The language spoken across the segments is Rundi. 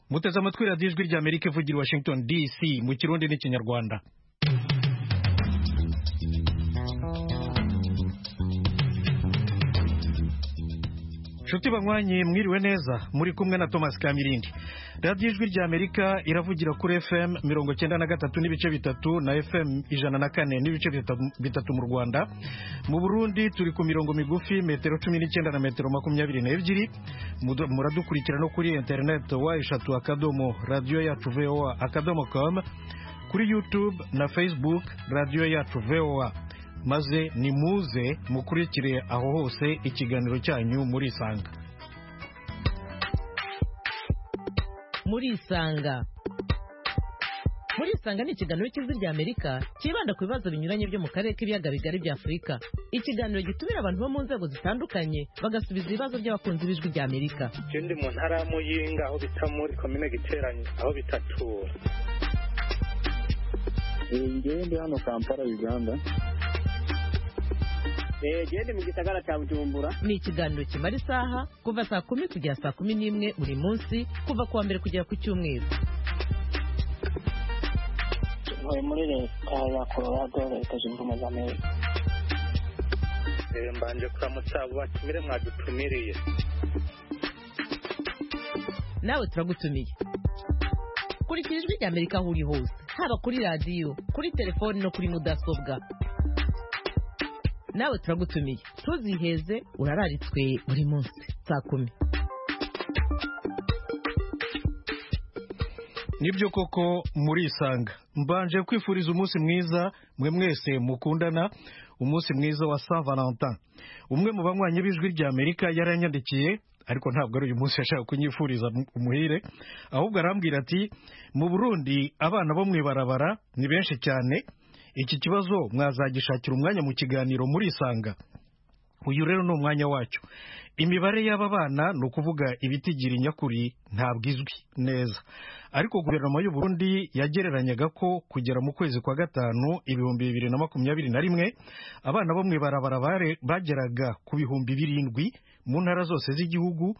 muteze amatwi radiyo ijwi rya Amerika ivugira i Washington DC mu Kirundi n'Ikinyarwanda. Nshuti banywanyi mwiriwe neza, muri kumwe na Thomas Kamirindi. Radiyo ijwi rya Amerika iravugira kuri FM 93 n'ibice bitatu na FM 104 n'ibice bitatu mu Rwanda. Mu Burundi turi ku mirongo migufi metero 19 na metero 22. Muradukurikira no kuri internet wa@radioyacu.voa.com, kuri YouTube na Facebook Radio Yacu VOA. Maze nimuze mukurikire aho hose ikiganiro cyanyu muri Isanga. Muri Isanga ni ikiganiro cy'ijwi rya Amerika kibanda ku bibazo binyuranye byo mu karere k'ibiyaga bigari bya Afurika. Ikiganiro gitumira abantu bo mu nzego zitandukanye bagasubiza ibibazo by'abakunzi b'ijwi rya Amerika. Ndi mu ntara ya Muyinga aho bita muri komine Giteranye aho bitatura. Ndi hano Kampala, Uganda. Gende mu gisagara cya Bujumbura. Ni ikiganiro kimara isaha kuva saa 10 kugera saa 11 buri munsi, kuva kuwa mbere kugera ku cyumweru. Muri leta ya Colorado, Leta Zunze Ubumwe za Amerika. Mbanje kuramutsa batumire mwadutumiriye. Nawe turagutumiye. Kurikira ijwi rya Amerika aho uri hose, haba kuri radiyo, kuri telefoni no kuri mudasobwa. Nawe turagutumiye, tuziheze, urararitswe buri munsi saa 10. Nibyo koko muri Isanga. Mbanje kwifuriza umunsi mwiza mwe mwese mukundana, umunsi mwiza wa Saint Valentin. Umwe mu banywanyi b'ijwi rya Amerika yaranyandikiye, ariko ntabwo ari uyu munsi yashaka kunyifuriza umuhire, ahubwo arambwira ati mu Burundi abana bo mwibarabara ni benshi cyane. Iki kibazo mwazagishakira umwanya mu kiganiro muri Isanga. Uyu rero ni umwanya wacu. Imibare y'aba bana ni ukuvuga ibitigira nyakuri ntabwo izwi neza, ariko guverinoma y'u Burundi yagereranyaga ko kugera mu kwezi kwa gatanu 2021 abana bo mwibarabara bageraga ku 7,000 mu ntara zose z'igihugu.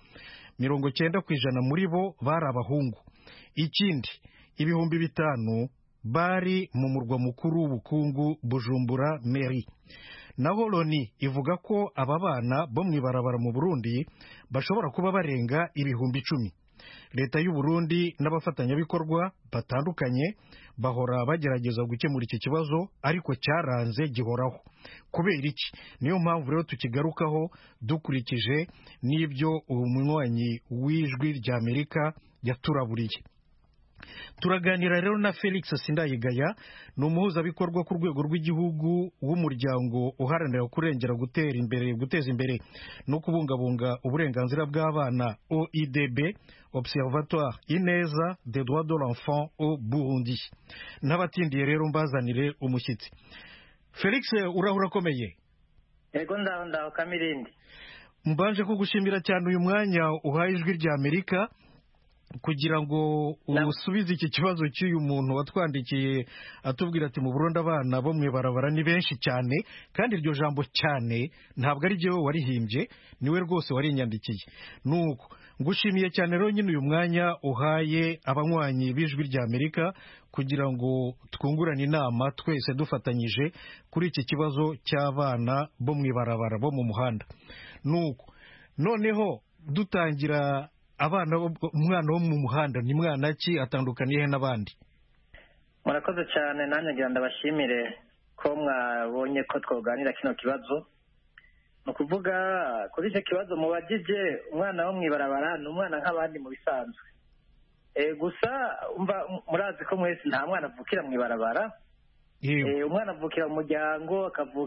90% muri bo bari abahungu. Ikindi 5,000 bari mu murwa mukuru w'ubukungu Bujumbura Meri. Naho Loni ivuga ko aba bana bo mwibarabara mu Burundi bashobora kuba barenga 10,000. Leta y'u Burundi n'abafatanyabikorwa batandukanye bahora bagerageza gukemura iki kibazo, ariko cyaranze gihoraho. Kubera iki? Niyo mpamvu rero tukigarukaho dukurikije n'ibyo umunywanyi w'ijwi rya Amerika yaturaburiye. Turaganira rero na Felix Sindayigaya, ni umuhuzabikorwa ku rwego rw'igihugu w'umuryango uharanira kurengera guteza imbere no kubungabunga uburenganzira bw'abana OIDB, Observatoire Ineza des droits de l'enfant au Burundi. N'abatindiye rero mbazanire umushyitsi. Felix, urakomeye? Yego ndaho Kamirindi. Mbanje kugushimira cyane uyu mwanya uhaye ijwi rya Amerika kugira ngo usubize iki kibazo cy'uyu muntu watwandikiye atubwira ati mu Burundi abana bo mwibarabara ni benshi cyane, kandi iryo jambo cyane ntabwo ari jewe warihimbye, niwe rwose warinyandikiye. Nuko ngushimiye cyane rero nyine uyu mwanya uhaye abanywanyi b'ijwi rya Amerika kugira ngo twungurane inama twese dufatanyije kuri iki kibazo cy'abana bo mwibarabara bo mu muhanda. Nuko noneho dutangira, umwana wo mu muhanda ni mwana ki, atandukaniye n'abandi? Murakoze cyane, nanjye ngira ndabashimire ko mwabonye ko twoganira kino kibazo. Ni ukuvuga kuri icyo kibazo mubagije, umwana wo mwibarabara ni umwana nk'abandi mu bisanzwe. Gusa murazi ko mwese nta mwana avukira mwibarabara. Umwana avukira mu muryango,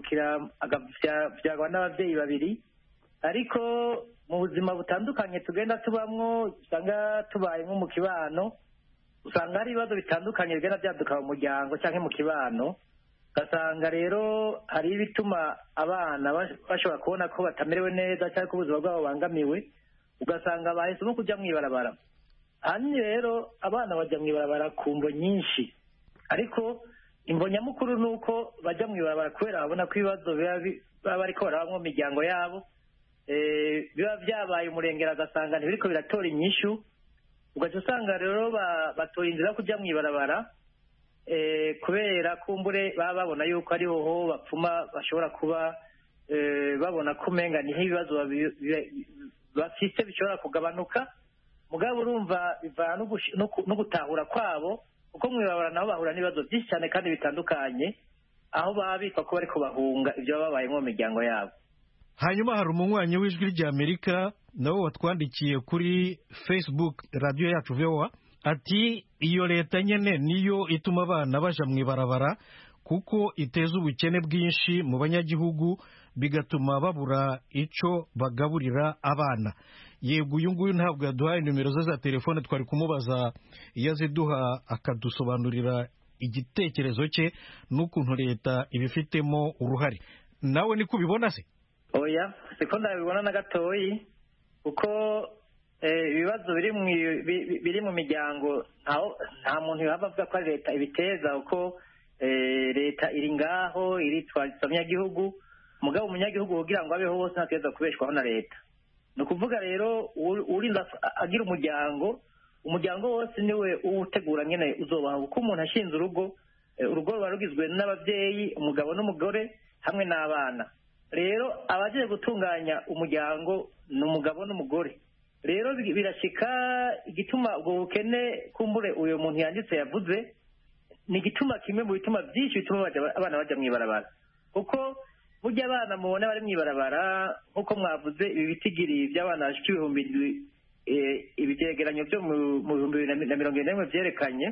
akabyagwa n'ababyeyi babiri, ariko mu buzima butandukanye tugenda tubamwo, usanga tubaye nko mu kibano, usanga hari ibibazo bitandukanye bigenda byaduka mu muryango cyangwa mu kibano. Ugasanga rero hari ibituma abana bashobora kubona ko batamerewe neza cyangwa ko ubuzima bwabo bangamiwe, ugasanga bahisemo kujya mwibarabara. Hanyuma rero abana bajya mwibarabara ku mvo nyinshi, ariko imvo nyamukuru ni uko bajya mwibarabara kubera babona ko ibibazo baba bariko barabamwo mu miryango yabo biba byabaye umurengera, agasanga ntibiriko biratora inyishu, ugaca usanga rero batoye inzira yo kujya mu ibarabara kubera kumbure baba babona yuko ariho ho bapfuma bashobora kuba babona ko umenga niho ibibazo bafite bishobora kugabanuka. Mugabo urumva bivana no gutahura kwabo, kuko mu ibarabara nabo bahura n'ibibazo byinshi cyane kandi bitandukanye, aho baba bitwa ko bariko bahunga ibyo baba babayemo mu miryango yabo. Hanyuma hari umunywanyi w'ijwi ry'Amerika nawe watwandikiye kuri Facebook radio yacu VOA ati iyo leta nyene niyo ituma abana baja mu ibarabara kuko iteza ubukene bwinshi mu banyagihugu bigatuma babura ico bagaburira abana. Yego uyu nguyu ntabwo yaduhaye nimero ze za telefone, twari kumubaza iyo aziduha akadusobanurira igitekerezo cye n'ukuntu leta ibifitemo uruhare. Nawe niko ubibona se? Oya, siko ndabibona na gatoyi, kuko ibibazo biri mu miryango nta muntu yaba avuga ko leta ibiteza, kuko leta iri ngaho iritwariza abanyagihugu, mugabo umunyagihugu kugira ngo abeho bose ntateza kubeshwaho na leta. Ni ukuvuga rero urinda agira umuryango wose niwe uwutegura nyine uzobaho, kuko umuntu ashinze urugo ruba rugizwe n'ababyeyi, umugabo n'umugore hamwe n'abana. Rero abagiye gutunganya umuryango ni umugabo n'umugore. Rero birashika igituma ubwo bukene kumbure uyu muntu yanditse yavuze ni igituma kimwe mu bituma byinshi bituma abana bajya mu ibarabara, kuko burya abana mubona bari mu ibarabara nk'uko mwavuze ibi bitigiri by'abana bashika ibihumbi ibyegeranyo byo mu 2021 byerekanye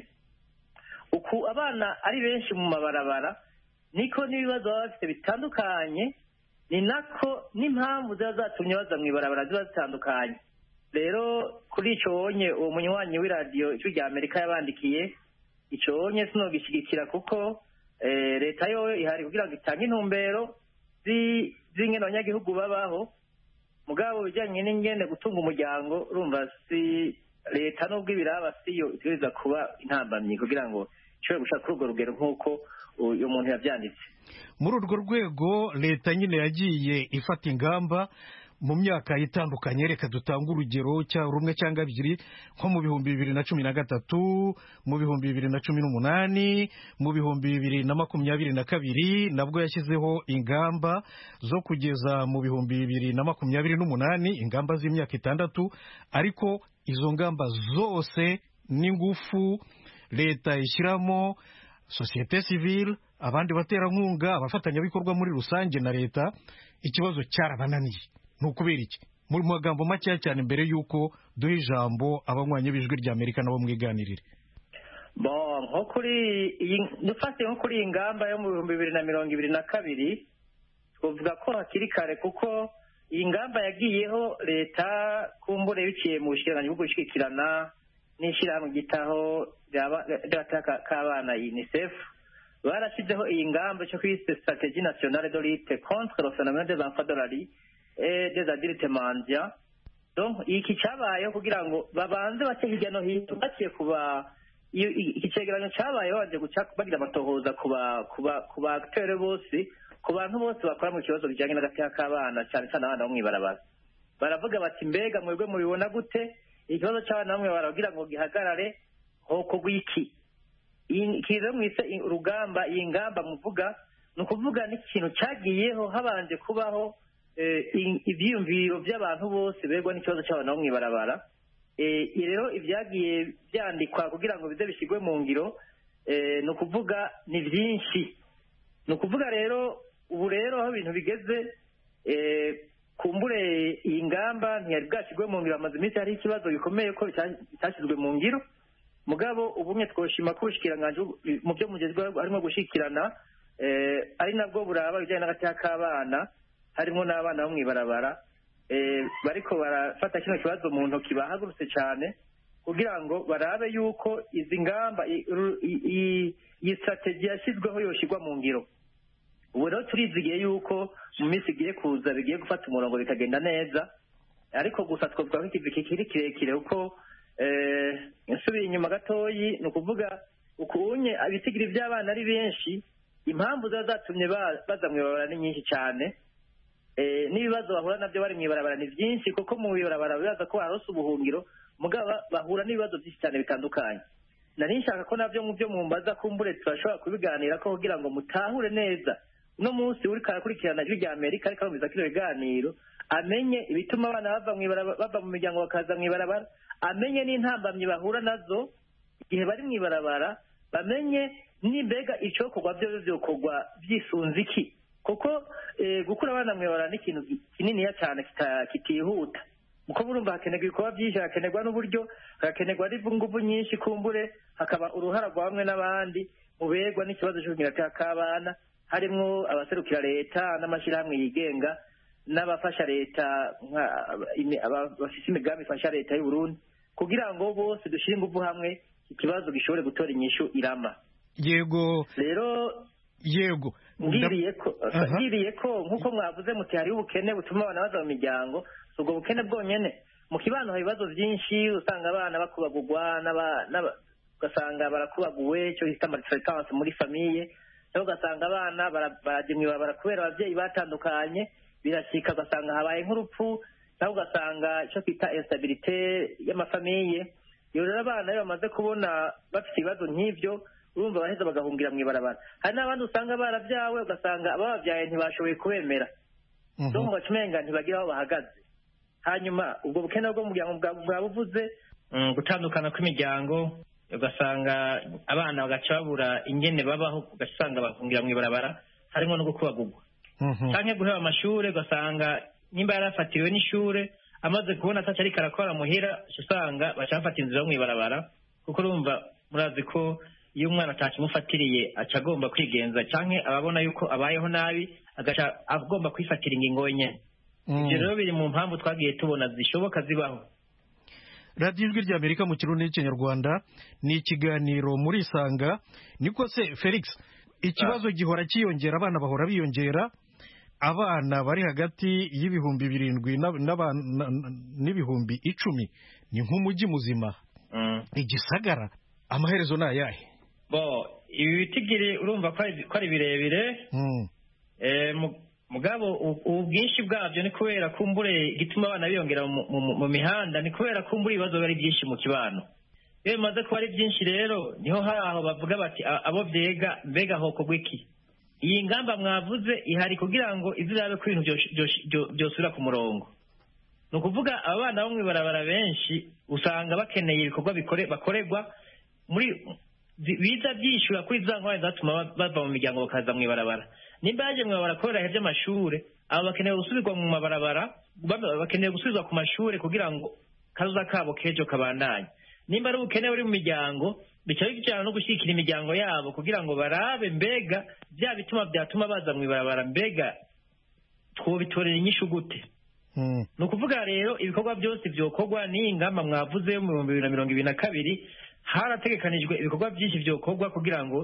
uku abana ari benshi mu mabarabara, niko n'ibibazo baba bafite bitandukanye, ni nako n'impamvu ziba zatumye baza mu ibarabara ziba zitandukanye. Rero kuri icyo wonye uwo munywanyi w'iradiyo ijwi rya Amerika yabandikiye, icyo wonye sinogishyigikira, kuko leta yo ihari kugira ngo itange intumbero z'ingene abanyagihugu babaho. Mugabo bijyanye n'ingene gutunga umuryango, urumva si leta n'ubwo ibiraba siyo itegereza kuba intambamyi kugira ngo ishobore gushaka kuri urwo rugero nk'uko uyu muntu yabyanditse. Muri urwo rwego leta nyine yagiye ifata ingamba mu myaka itandukanye. Reka dutanga urugero rumwe cyangwa ebyiri, nko mu 2013, mu 2018, mu 2022 nabwo yashyizeho ingamba zo kugeza mu 2028, ingamba z'imyaka 6. Ariko izo ngamba zose n'ingufu leta ishyiramo societe civile, abandi baterankunga, abafatanyabikorwa muri rusange na leta, ikibazo cyarabananiye. Nukubera iki? Muri magambo make cyane mbere yuko duha ijambo abanywanyi b'ijwi rya Amerika nabo mwiganirire. Nko kuri iyi ngamba yo mu 2022 twavuga ko hakiri kare, kuko iyi ngamba yagiyeho leta kumbure biciye mu bushikiranganji bwo gushyigikirana n'ishyirahamwe gitaho ry'agateka k'abana UNICEF. Barashyizeho iyi ngamba cyo kwise stratégie nationale de lutte contre le phénomène des enfants de la rue et des adultes mendiants. Donc iki cyabayeho kugira ngo babanze bace hirya no hino, baciye kuba iki cegeranyo cyabaye babanje bagira amatohoza ku ba acteurs bose, ku bantu bose bakora mu kibazo bijyanye n'agateka k'abana, cyane cyane abana bo mw'ibarabara. Baravuga bati mbega mwebwe mubibona gute ikibazo cy'abana bamwe baragira ngo gihagarare hoko gwiki ikizo mwise urugamba. Iyi ngamba muvuga ni ukuvuga n'ikintu cyagiyeho habanje kubaho ibyiyumviro by'abantu bose begwa n'ikibazo cy'abana bo mw'ibarabara. Rero ibyagiye byandikwa kugira ngo bize bishyirwe mu ngiro, ni ukuvuga ni byinshi. Ni ukuvuga rero ubu rero aho ibintu bigeze, kumbure iyi ngamba ntiyari bwashyirwe mu ngiro, amaze iminsi hari ikibazo gikomeye ko bitashyizwe mu ngiro. Mugabo ubumwe twoshima ko ubushikiranganji mu byo mugezweho harimo gushyikirana, ari nabwo buraba bijyanye n'agateka k'abana, harimo n'abana bo mw'ibarabara, bariko barafata kino kibazo mu ntoki, bahagurutse cyane kugira ngo barabe yuko izi ngamba iyi strategie yashyizweho yoshyirwa mu ngiro. Ubu rero turizigiye yuko mu minsi igiye kuza bigiye gufata umurongo bikagenda neza, ariko gusa twavuga ko ikivi kikiri kirekire, kuko nsubiye inyuma gatoyi, ni ukuvuga ukunye abitigiri by'abana ari benshi, impamvu ziba zatumye baza mw'ibarabara ni nyinshi cyane, n'ibibazo bahura nabyo bari mw'ibarabara ni byinshi, kuko mu ibarabara bibaza ko barose ubuhungiro, mugabo bahura n'ibibazo byinshi cyane bitandukanye. Nari nshaka ko nabyo mu byo mumbaza kumbure turashobora kubiganira ko kugira ngo mutahure neza uno munsi uri karakurikirana ijwi rya Amerika ariko bameza kino biganiro amenye ibituma abana bava mu miryango bakaza mu ibarabara, amenye n'intambamyi bahura nazo igihe bari mu ibarabara, bamenye n'imbega icokorwa byo byokorwa byisunze iki, kuko gukura abana mu ibarabara ni ikintu kininiya cyane kitihuta, kuko burumva hakenerwa ibikorwa byinshi, hakenerwa n'uburyo, hakenerwa n'ingufu nyinshi, kumbure hakaba uruhara rwa bamwe n'abandi mu begwa n'ikibazo cy'ubunyurate k'abana, harimwo abaserukira leta n'amashyirahamwe yigenga n'abafasha leta bafite imigambi ifasha leta y'u Burundi, kugira ngo bose dushyire ingufu hamwe ikibazo gishobore gutora inyishu irama. Yego rero yego ngiriye ko nk'uko mwavuze muti hariho ubukene butuma abana baza mu miryango, ubwo bukene bwonyene mu kibano hari ibibazo byinshi, usanga abana bakubagurwa ugasanga barakubaguwe icyo bita maltraitance muri famiye, cyangwa ugasanga abana barajimwe kubera ababyeyi batandukanye, birashika ugasanga habaye nk'urupfu, cyangwa ugasanga icyo twita instabilité y'amafamiye. Iyo rero abana iyo bamaze kubona bafite ibibazo nk'ibyo, urumva baheza bagahungira mu ibarabara. Hari n'abandi usanga barabyawe ugasanga abababyaye ntibashoboye kubemera, so mu bacumenga ntibagira aho bahagaze. Hanyuma ubwo bukene bwo mu muryango bwabuvuze, gutandukana kw'imiryango, ugasanga abana bagaca babura ingene babaho, ugasanga bahungira mu ibarabara, harimo no gukubagurwa canke guheba amashure, ugasanga nimba yarafatiriwe n'ishure amaze kubona ataco ariko arakora muhira, usanga bacafata inzira yo mu ibarabara, kuko urumva murazi ko iyo umwana atakimufatiriye aca agomba kwigenza, canke ababona yuko abayeho nabi agaca agomba kwifatira ingingo wenyene. Ivyo rero biri mu mpamvu twagiye tubona zishoboka zibaho. radiyo ijwi ry'Amerika mu kirundi n'ikinyarwanda ni ikiganiro muri Isanga. Niko se Felix, ikibazo gihora cyiyongera, abana bahora biyongera, abana bari hagati y'ibihumbi 7 n'ibihumbi 10 ni nk'umujyi muzima. Igisagara amaherezo ni ayahe? Ibi bitigiri urumva ko ari birebire, mugabo ubwinshi bwabyo ni kubera kumbure gituma abana biyongera mu mihanda, ni kubera kumbure ibibazo bari byinshi mu kibano. Iyo bimaze kuba ari byinshi rero niho hari aho bavuga bati abo byega mbega hoko gwiki. Iyi ngamba mwavuze ihari kugira ngo izirabe ko ibintu byosubira ku murongo. Ni ukuvuga abana bo mu ibarabara benshi usanga bakeneye ibikorwa bakorerwa muri biza byishyura kuri za nkwaye zatuma bava mu miryango bakaza mu ibarabara. Nimba yaje mu ibarabara kubera hevye amashure, abo bakeneye gusubirwa mu mabarabara, bakeneye gusubizwa ku mashure kugira ngo kazoza kabo kejo kabandanye. Nimba ari ubukene buri mu miryango, bica bijana no gushyigikira imiryango yabo kugira ngo barabe mbega bya bituma byatuma baza mu ibarabara, mbega twobitorera inyishu gute. Ni ukuvuga rero ibikorwa byose byokorwa n'iyi ngamba mwavuze mu 2022 harategekanijwe ibikorwa byinshi byokorwa kugira ngo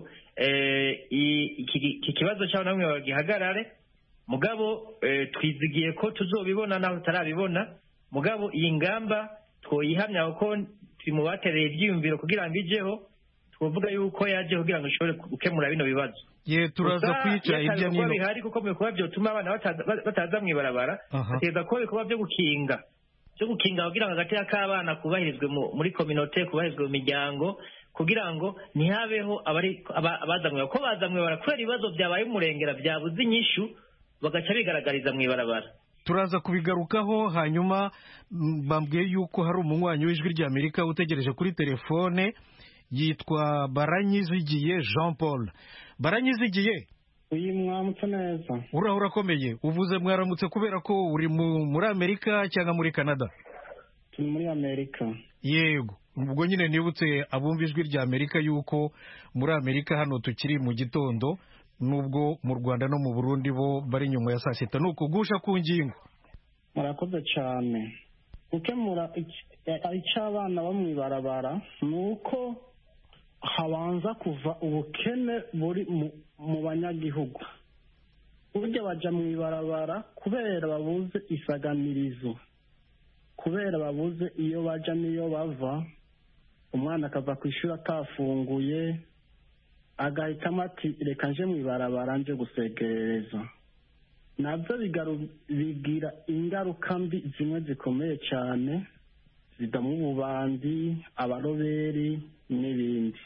iki kibazo cy'abana bamwe bagihagarare. Mugabo twizigiye ko tuzobibona naho tutarabibona, mugabo iyi ngamba twoyihamya ko turi mu batereye ibyiyumviro kugira ngo ijeho, twovuga yuko yaje kugira ngo ishobore gukemura bino bibazo. Turaza kwica ibyo nino bihari, kuko mu bikorwa byotuma abana bataza mu ibarabara, bateza ko ibikorwa byo gukinga kugira ngo agateka k'abana kubahirizwe muri kominote, kubahirizwe mu miryango, kugira ngo ntihabeho abazamwe ko bazamwe bara kubera ibibazo byabaye umurengera byabuze inyishu bagaca bigaragariza mu ibarabara. Turaza kubigarukaho. Hanyuma bambwiye yuko hari umunywanyi w'ijwi ry'Amerika utegereje kuri telefone, yitwa Baranyizigiye Jean Paul. Baranyizigiye, uyu mwamutse neza? Urakomeye? Uvuze mwaramutse kubera ko uri muri Amerika cyangwa muri Canada? Turi muri Amerika. Yego, ubwo nyine nibutse abumva ijwi ry'Amerika yuko muri Amerika hano tukiri mu gitondo, nubwo mu Rwanda no mu Burundi bo bari nyuma ya saa sita. Nuko gusha ku ngingo. Murakoze cyane. Gukemura icy'abana bo mu ibarabara ni uko habanza kuva ubukene buri mu banyagihugu. Burya baja mu ibarabara kubera babuze isaganirizo, kubera babuze iyo baja n'iyo bava. Umwana akava ku ishuri atafunguye, agahitamo ati reka nje mu ibarabara nje gusegerereza. Nabyo bigira ingaruka mbi zimwe zikomeye cyane, zidamo ububandi, abaroberi n'ibindi.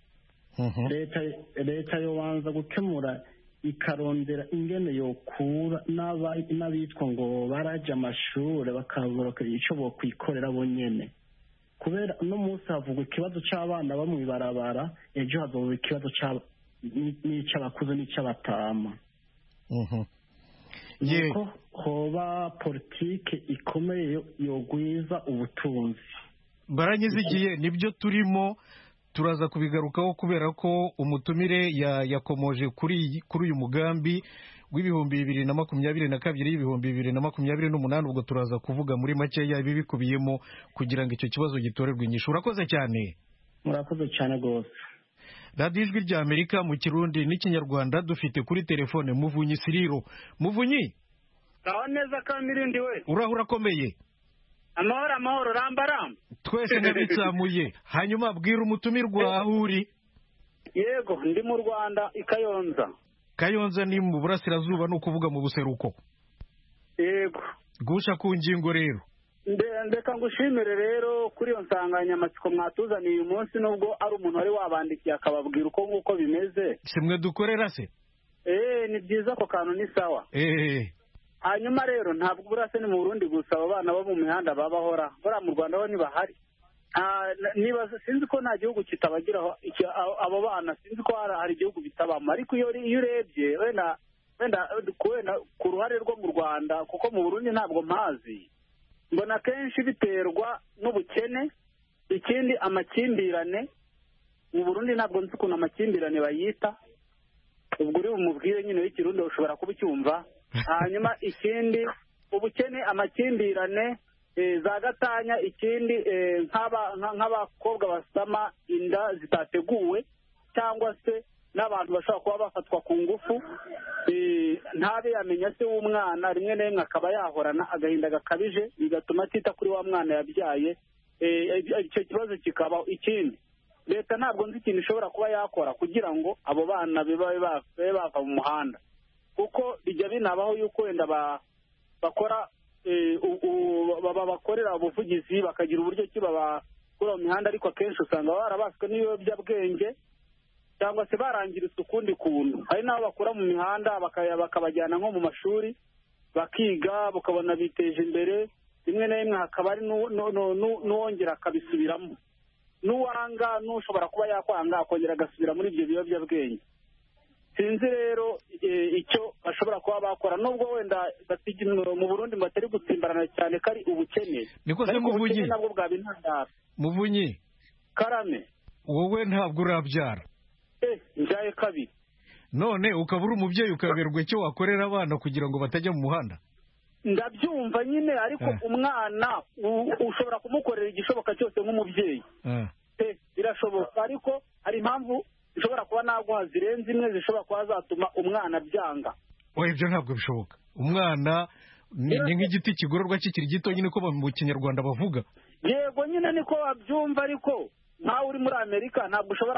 leta yobanza gukemura ikarondera ingene yokura n'abitwa ngo baraje amashuri bakabura icyo bokwikorera bonyene, kubera uno munsi havugwa ikibazo cy'abana bo mw'ibarabara, ejo hazoba ikibazo n'icy'abakuze n'icy'abatama. nuko hoba politike ikomeye yogwiza ubutunzi. baranyizigiye nibyo turimo turaza kubigarukaho, kubera ko umutumire yakomoje kuri uyu mugambi w'ibihumbi 2022 2028. ubwo turaza kuvuga muri makeya ibi bikubiyemo kugira ngo icyo kibazo gitorerwe inyishu. urakoze cyane. murakoze cyane rwose. radiyo ijwi rya Amerika mu Kirundi n'Ikinyarwanda. dufite kuri telefone Muvunyi Siriro. Muvunyi, aho neza Kamirindi we, urahura akomeye? amahoro rambaramba. twese ndabitsamuye. hanyuma bwira umutumirwa aho uri. Yego, ndi mu Rwanda i Kayonza. Kayonza ni mu burasirazuba, ni ukuvuga mu buseruko. Yego, gusha ku ngingo rero. ndeka ngushimire rero kuri iyo nsanganyamatsiko mwatuzaniye uyu munsi, nubwo ari umuntu wari wabandikiye akababwira uko nguko bimeze. simwe dukorera se? Ni byiza, ako kantu ni sawa. Hanyuma rero ntabwo burase ni mu Burundi gusa abo bana bo mu mihanda babahora, bora mu Rwanda ho ntibahari. Sinzi ko nta gihugu kitabagiraho abo bana, sinzi ko hari igihugu bitabamo, ariko iyo urebye wenda ku ruhare rwo mu Rwanda, kuko mu Burundi ntabwo mpazi, mbona kenshi biterwa n'ubukene, ikindi amakimbirane. mu Burundi ntabwo nzi ukuntu amakimbirane bayita, ubwo uri bumubwire nyine w'ikirundi ushobora kuba ucyumva. hanyuma ikindi ubukene, amakimbirane, za gatanya, ikindi nk'abakobwa basama inda zitateguwe, cyangwa se n'abantu bashobora kuba bafatwa ku ngufu, ntabe yamenya se w'umwana, rimwe na rimwe akaba yahorana agahinda gakabije, bigatuma atita kuri wa mwana yabyaye. icyo kibazo kikabaho. ikindi, leta ntabwo nzi ikintu ishobora kuba yakora kugira ngo abo bana babe bava mu muhanda, kuko bijya binabaho yuko wenda bakora bakorera ubuvugizi bakagira uburyo ki babakura mu mihanda, ariko akenshi usanga barabaswe n'ibiyobyabwenge cyangwa se barangiritse ukundi kuntu. hari n'abo bakura mu mihanda bakabajyana nko mu mashuri bakiga, bakabona biteje imbere, rimwe na rimwe hakaba ari n'uwongera akabisubiramo, n'uwanga n'ushobora kuba yakwanga akongera agasubira muri ibyo biyobyabwenge. sinzi rero icyo bashobora kuba bakora, nubwo wenda mu Burundi batari gutsimbarana cyane, kari ubukene. niko se Muvunyi? nabwo bwaba intandaro. Muvunyi, karame, wowe ntabwo urabyara? njyaye kabiri. none ukaba uri umubyeyi ukaberwa icyo wakorera abana kugira ngo batajya mu muhanda? ndabyumva nyine, ariko umwana ushobora kumukorera igishoboka cyose nk'umubyeyi. birashoboka, ariko hari impamvu zishobora kuba naguha zirenze imwe, zishobora kuba zatuma umwana byanga. ibyo ntabwo bishoboka. umwana ni nk'igiti kigororwa kikiri gito, nyine ko mu Kinyarwanda bavuga. yego nyine niko babyumva, ariko nkawe uri muri Amerika ntabwo ushobora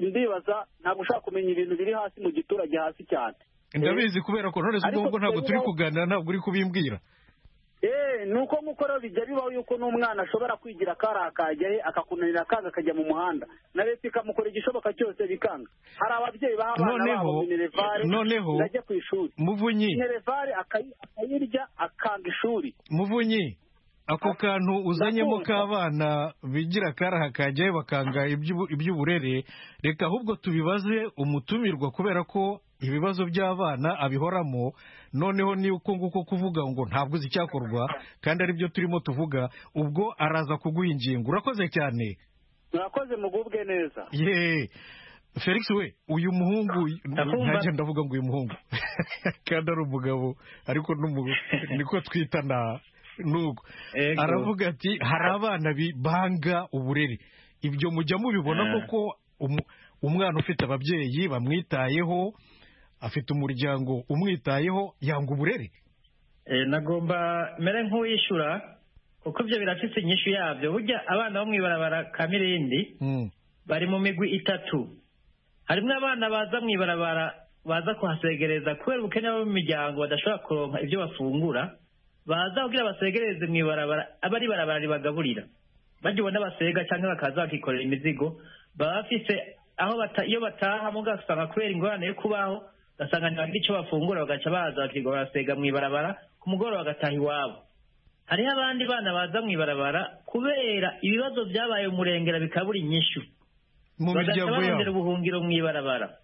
kumenya ibintu biri hasi mu giturage hasi cyane. ndabizi, kubera ko none ubwo ntabwo turi kuganira, ntabwo uri kubimbwira. nuko nk'uko rero bijya bibaho yuko n'umwana ashobora kwigira akajyahe akakunanira akaza akajya mu muhanda, na leta ikamukora igishoboka cyose bikanga. hari ababyeyi baha abana babo minerevare bajya ku ishuri, Muvunyi, minerevare akayirya akanga ishuri. Muvunyi, ako kantu uzanyemo k'abana bigira karaha kajyahe bakanga iby'uburere, reka ahubwo tubibaze umutumirwa, kubera ko ibibazo by'abana abihoramo. noneho ni uko nguko kuvuga ngo ntabwo uzi icyakorwa kandi ari byo turimo tuvuga, ubwo araza kuguha ingingo. urakoze cyane. murakoze, mugubwe neza. Felix we, uyu muhungu ntajya ndavuga ngo uyu muhungu kandi ari umugabo, ariko niko twitana nuko aravuga ati hari abana banga uburere. ibyo mujya mubibona koko? umwana ufite ababyeyi bamwitayeho, afite umuryango umwitayeho, yanga uburere? nagomba mere nk'uwishyura, kuko ibyo birafite inyishu yabyo. burya abana bo mw'ibarabara Kamirindi bari mu migwi itatu. harimo abana baza mw'ibarabara baza kuhasegereza kubera ubukene bo mu miryango badashobora kuronka ibyo bafungura, baza kugira basegereze mw'ibarabara, aba ari barabara ribagaburira. bajya ubona basega cyangwa bakaza bakikorera imizigo baba bafise aho iyo bataha mugasanga kubera ingorane yo kubaho ugasanga ntibagira icyo bafungura bagaca baza bakirirwa barasega mu ibarabara ku mugoroba bagataha iwabo. hariho abandi bana baza mu ibarabara kubera ibibazo byabaye umurengera bikabura inyishu bagaca barondera ubuhungiro mu ibarabara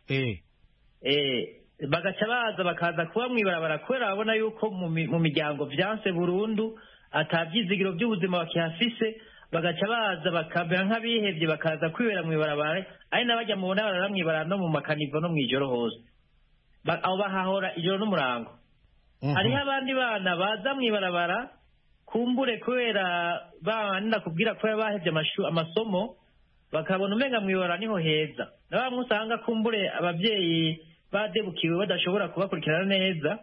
bagaca baza bakaza kuba mu ibarabara kubera babona yuko mu miryango byanse burundu atabyizigiro by'ubuzima bakihafise bagaca baza bakamera nk'abihebye bakaza kwibera mu ibarabara ari n'abajya mubona barara mu ibarabara no mu makanivo no mu ijoro hose aho bahahora ijoro n'umurango. hariho abandi bana baza mu ibarabara kumbure kubera bana kubwira ko bahevye amasomo bakabona umenga mu ibarabara niho heza na bamwe usanga kumbure abavyeyi badebukiwe badashobora kubakurikirana neza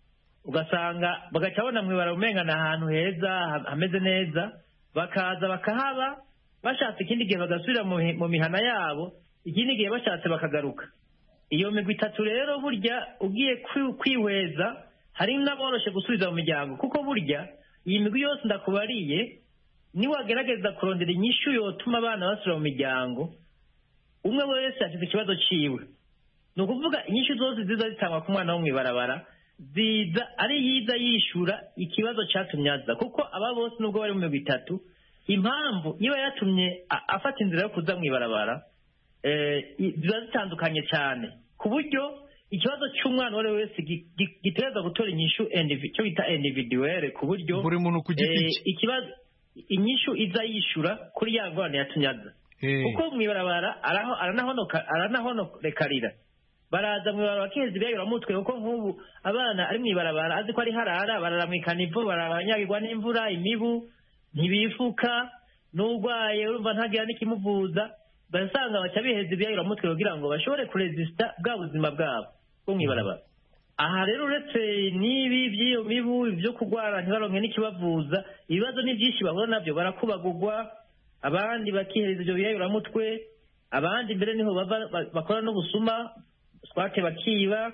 ugasanga bagaca babona mu ibarabara umenga ni ahantu heza hameze neza bakaza bakahaba bashatse ikindi gihe bagasubira mu mihana yabo ikindi gihe bashatse bakagaruka. iyo migwi itatu rero burya ugiye kwihweza hari n'aboroshe gusubiza mu miryango kuko burya iyi migwi yose ndakubariye niwagerageza kurondera inyishu yotuma abana basubira mu miryango umwe wese afite ikibazo ciwe. ni ukuvuga inyishu zose ziza zitangwa ku mwana wo mu ibarabara ziza ari yiza yishura ikibazo cyatumye aza kuko aba bose nubwo bari mu migwi itatu impamvu niba yatumye afata inzira yo kuza mu ibarabara ziba zitandukanye cyane ku buryo ikibazo cy'umwana uwo ari we wese gitereza gutora inyishu cyo bita individuelle ku buryo buri muntu ku giti cye ikibazo inyishu iza yishura kuri ya ngorane yatumye aza kuko mu ibarabara aranahonorekarira baraza mu ibarabara bakiheza ibiyayuramutwe kuko nk'ubu abana ari mu ibarabara azi ko ari harara barara mu ikanivo baranyagirwa n'imvura imibu ntibifuka n'urwaye urumva ntagira n'ikimuvuza basanga baca biheza ibiyayuramutwe kugira ngo bashobore kuresista bwa buzima bwabo bwo mu ibarabara. aha rero uretse n'ibi by'iyo mibu byo kurwara ntibaronke n'ikibavuza ibibazo ni byinshi bahura nabyo barakubagurwa abandi bakihereza ibyo biyayuramutwe abandi mbere niho bakora n'ubusuma swate bakiba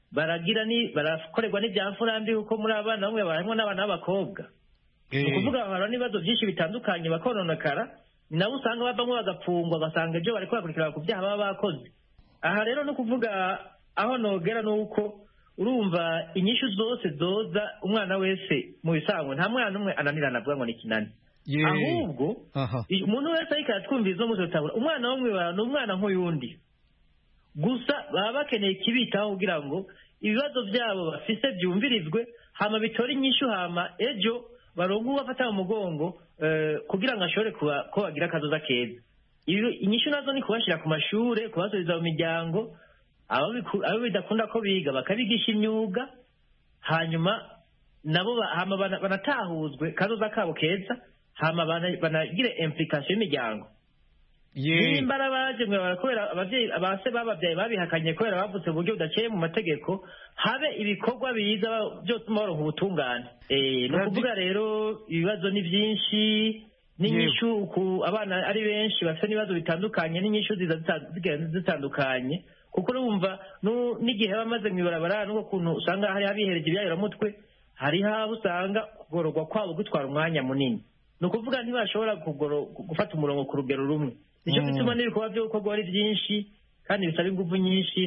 barakorerwa n'ibyamfurambi kuko muri abana bamwe barimo n'abana b'abakobwa. ni ukuvuga bahura n'ibibazo byinshi bitandukanye bakononekara nabo usanga bavamo bagapfungwa basanga ibyo bari kubakurikirana ku byaha baba bakoze. aha rero no kuvuga aho nogera ni uko urumva inyishu zose zoza umwana wese mu bisanzwe nta mwana umwe ananirana avuga ngo ni kinani ahubwo umuntu wese ariko aratwumvira izo muzo tabura umwana wo mwibara ni umwana nk'uyundi gusa baba bakeneye ikibitaho kugira ngo ibibazo byabo bafise byumvirizwe hama bitore inyishu hama ejo barongo bafata mu mugongo kugira ngo ashobore ko bagira akazoza keza. inyishu nazo ni kubashyira ku mashure kubasubiza mu miryango abo bidakunda ko biga bakabigisha imyuga hanyuma nabo banatahuzwe kazoza kabo keza hama banagire implication y'imiryango. nimbara baje kubera abavyeyi abase bababyaye babihakanye kubera bavutse mu buryo budaciye mu mategeko habe ibikorwa biza byotuma baronka ubutungane. ni ukuvuga rero ibibazo ni byinshi n'inyishu ku abana ari benshi bafite n'ibibazo bitandukanye n'inyishu zitandukanye kuko urumva n'igihe bamaze mu ibarabara n'uko kuntu usanga hari abihereje ibyayuramutwe hariho abo usanga kugororwa kwabo gutwara umwanya munini. ni ukuvuga ntibashobora gufata umurongo ku rugero rumwe. nicyo gituma n'ibikorwa byo gukorwa ari byinshi kandi bisaba ingufu nyinshi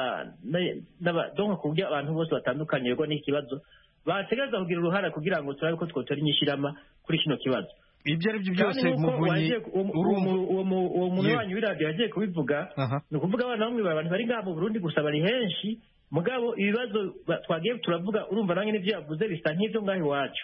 donka ku buryo abantu bose batandukanye rero n'iki kibazo bategereza kugira uruhare kugira ngo turabe ko twotora inyishirama kuri kino kibazo. ibyo ari byo byose muvunyi uwo muntu wanyu w'iradiyo yagiye kubivuga ni ukuvuga abana bamwe abantu bari ngaha mu Burundi gusa bari henshi mugabo ibibazo twagiye turavuga urumva nange n'ibyo yavuze bisa nk'ibyo ngaho iwacu.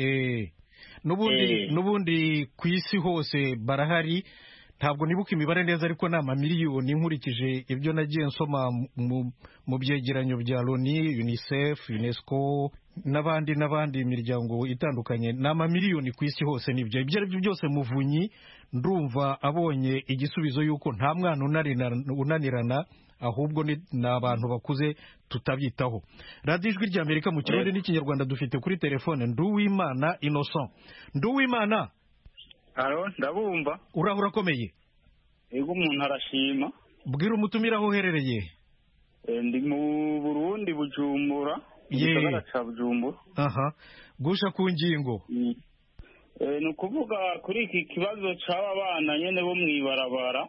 n'ubundi ku isi hose barahari ntabwo nibuka imibare neza ariko ni amamiliyoni nkurikije ibyo nagiye nsoma mu byegeranyo bya Loni UNICEF UNESCO n'abandi imiryango itandukanye ni amamiliyoni ku isi hose. nibyo ibyo ari byo byose muvunyi ndumva abonye igisubizo y'uko nta mwana unanirana ahubwo ni abantu bakuze tutabitaho. radiyo ijwi ry'Amerika mu kirundi n'ikinyarwanda dufite kuri telefone Nduwimana Innocent. Nduwimana alo ndabumva urahura akomeye. ego umuntu arashima. bwira umutumira aho uherereye. ndi mu Burundi Bujumbura gisagara ca Bujumbura. gusha ku ngingo. ni ukuvuga kuri iki kibazo cy'aba bana nyine bo mu ibarabara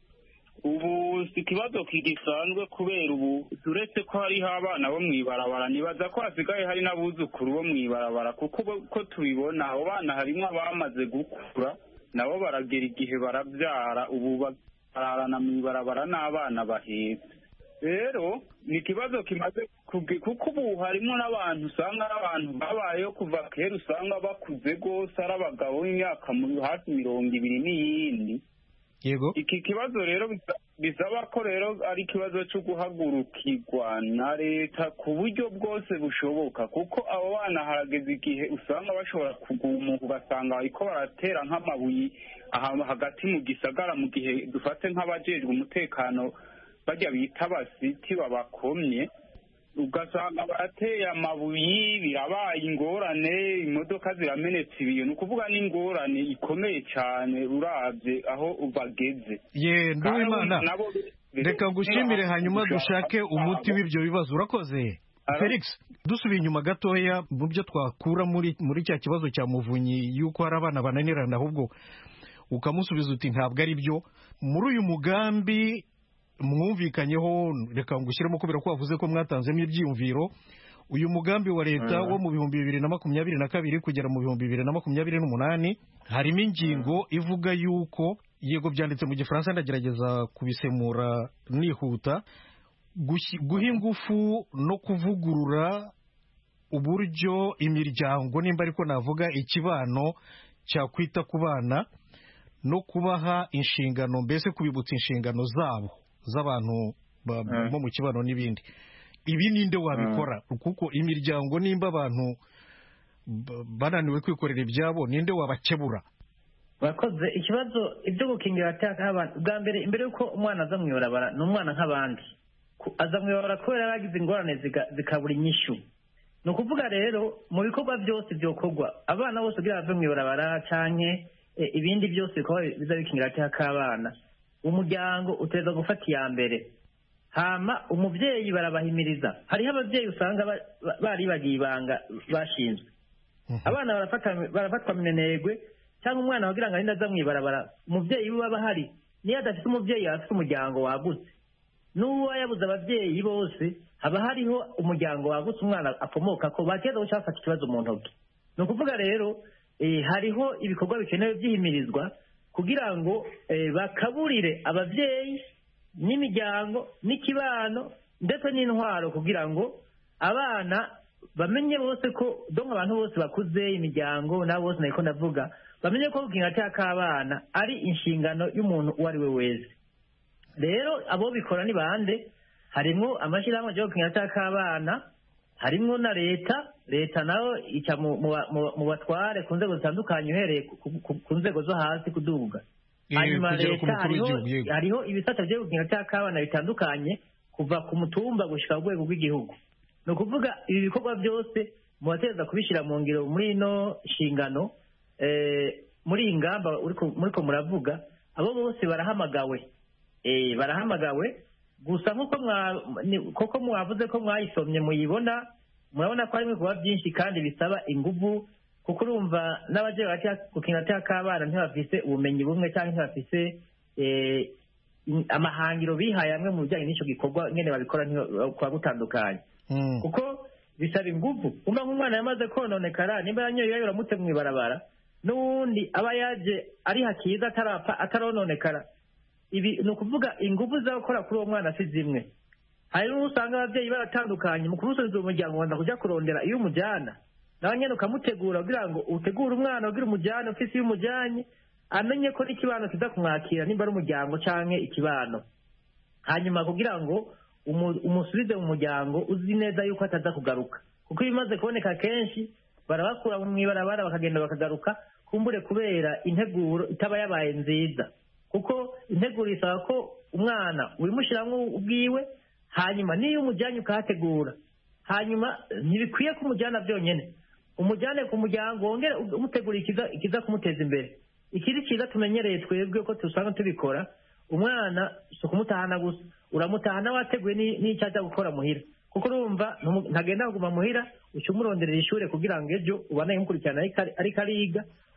ubu si ikibazo kigisanzwe kubera ubu uretse ko hariho abana bo mu ibarabara nibaza ko hasigaye hari n'abuzukuru bo mu ibarabara kuko ko tubibona abo bana harimo abamaze gukura nabo baragera igihe barabyara ubu bararana mu ibarabara n'abana bahetse rero ni ikibazo kimaze kuko ubu harimo n'abantu usanga ari abantu babayeho kuva kera usanga bakuze rwose ari abagabo b'imyaka hafi 20 n'iyindi yego iki kibazo rero bisaba ko rero ari ikibazo cyo guhagurukirwa na leta ku buryo bwose bushoboka kuko abo bana harageze igihe usanga bashobora kugumuka ugasanga bariko baratera nk'amabuye ahantu hagati mu gisagara mu gihe dufate nk'abajejwe umutekano bajya bita abasiti babakomye ugasanga barateye amabuye birabaye ingorane imodoka ziramenetse ibiyo ni ukuvuga n'ingorane ikomeye cyane urabye aho bageze ye Nduwimana reka ngushimire hanyuma dushake umuti w'ibyo bibazo urakoze Felix dusubiye inyuma gatoya mu byo twakura muri cya kibazo cya Muvunyi yuko hari abana bananirana ahubwo ukamusubiza uti ntabwo ari byo muri uyu mugambi mwumvikanyeho reka ngushyiremo kubera ko wavuze ko mwatanzemo ibyiyumviro uyu mugambi wa leta wo mu 2022 kugera mu 2028 harimo ingingo ivuga yuko yego byanditse mu gifaransa ndagerageza kubisemura nihuta guha ingufu no kuvugurura uburyo imiryango nimba ariko navuga ikibano cyakwita ku bana no kubaha inshingano mbese kubibutsa inshingano zabo z'abantu bo mu kibano n'ibindi ibi ninde wabikora kuko imiryango nimba abantu bananiwe kwikorera ibyabo ninde wabakebura bakoze ikibazo ibyo gukingira ataka abantu bwa mbere imbere yuko umwana aza mu ibarabara ni umwana nk'abandi aza mu ibarabara kubera yaragize ingorane zikabura inyishu ni ukuvuga rero mu bikorwa byose byokorwa abana bose kugira bave mu ibarabara canke ibindi byose bikaba biza bikingira ataka abana umuryango utegereza gufata iya mbere hama umubyeyi barabahimiriza hariho ababyeyi usanga baribagiye ibanga bashinzwe abana barafatwa minenegwe cyangwa umwana wagira ngo arinde aza mu ibarabara umubyeyi we aba ahari niyo adafite umubyeyi afite umuryango wagutse n'uwo yabuze ababyeyi bose haba hariho umuryango wagutse umwana akomoka ko bakeza guca bafata ikibazo mu ntoki ni ukuvuga rero hariho ibikorwa bikenewe byihimirizwa kugira ngo bakaburire ababyeyi n'imiryango n'ikibano ndetse n'intwaro kugira ngo abana bamenye bose ko donka abantu bose bakuze imiryango nabo bose nako ndavuga bamenye ko gukingira ataka abana ari inshingano y'umuntu uwo ari we wese rero abo bikora ni bande harimo amashyirahamwe yo gukingira ataka abana harimo na leta nayo ica mu batware ku nzego zitandukanye uhereye ku nzego zo hasi kuduga hanyuma leta hariho ibisata byo gukingira ataka abana bitandukanye kuva ku mutumba gushika ku rwego rw'igihugu ni ukuvuga ibi bikorwa byose mubateza kubishyira mu ngiro muri ino nshingano muri iyi ngamba muriko muravuga abo bose barahamagawe gusa nk'uko mwavuze ko mwayisomye muyibona murabona ko harimo ibikorwa byinshi kandi bisaba ingufu kuko urumva n'abagiye gukingira ataka abana ntibafise ubumenyi bumwe cyangwa ntibafise amahangiro bihaye amwe mu bijyanye n'icyo gikorwa nyine babikora kuba gutandukanye kuko bisaba ingufu umva nk'umwana yamaze kononekara nimba yanyoye uramutse mu ibarabara n'uwundi aba yaje ari hakiza atarapfa atarononekara ibi ni ukuvuga ingufu zo gukora kuri uwo mwana si zimwe hari n'uwo usanga ababyeyi baratandukanye mu kumusubiza umuryango wanda kujya kurondera iyo umujyana nawe nyine ukamutegura kugira ngo utegure umwana ugira umujyane ufise iyo umujyanye amenye ko n'ikibano kiza kumwakira nimba ari umuryango canke ikibano hanyuma kugira ngo umusubize mu muryango uzi neza yuko ataza kugaruka kuko ibimaze kuboneka kenshi barabakura mu ibarabara bakagenda bakagaruka kumbure kubera integuro itaba yabaye nziza kuko integuro isaba ko umwana urimushyiramo ubwiwe hanyuma niyo umujyanye ukahategura hanyuma ntibikwiye ko umujyana byonyine umujyane ku muryango wongere umutegura ikiza kumuteza imbere ikiri cyiza tumenyereye twebwe ko dusanga tubikora umwana si ukumutahana gusa uramutahana wateguye n'icyo ajya gukora muhira kuko urumva ntagenda kuguma muhira uca umuronderera ishuri kugira ngo ejo ubane umukurikirana ariko ariga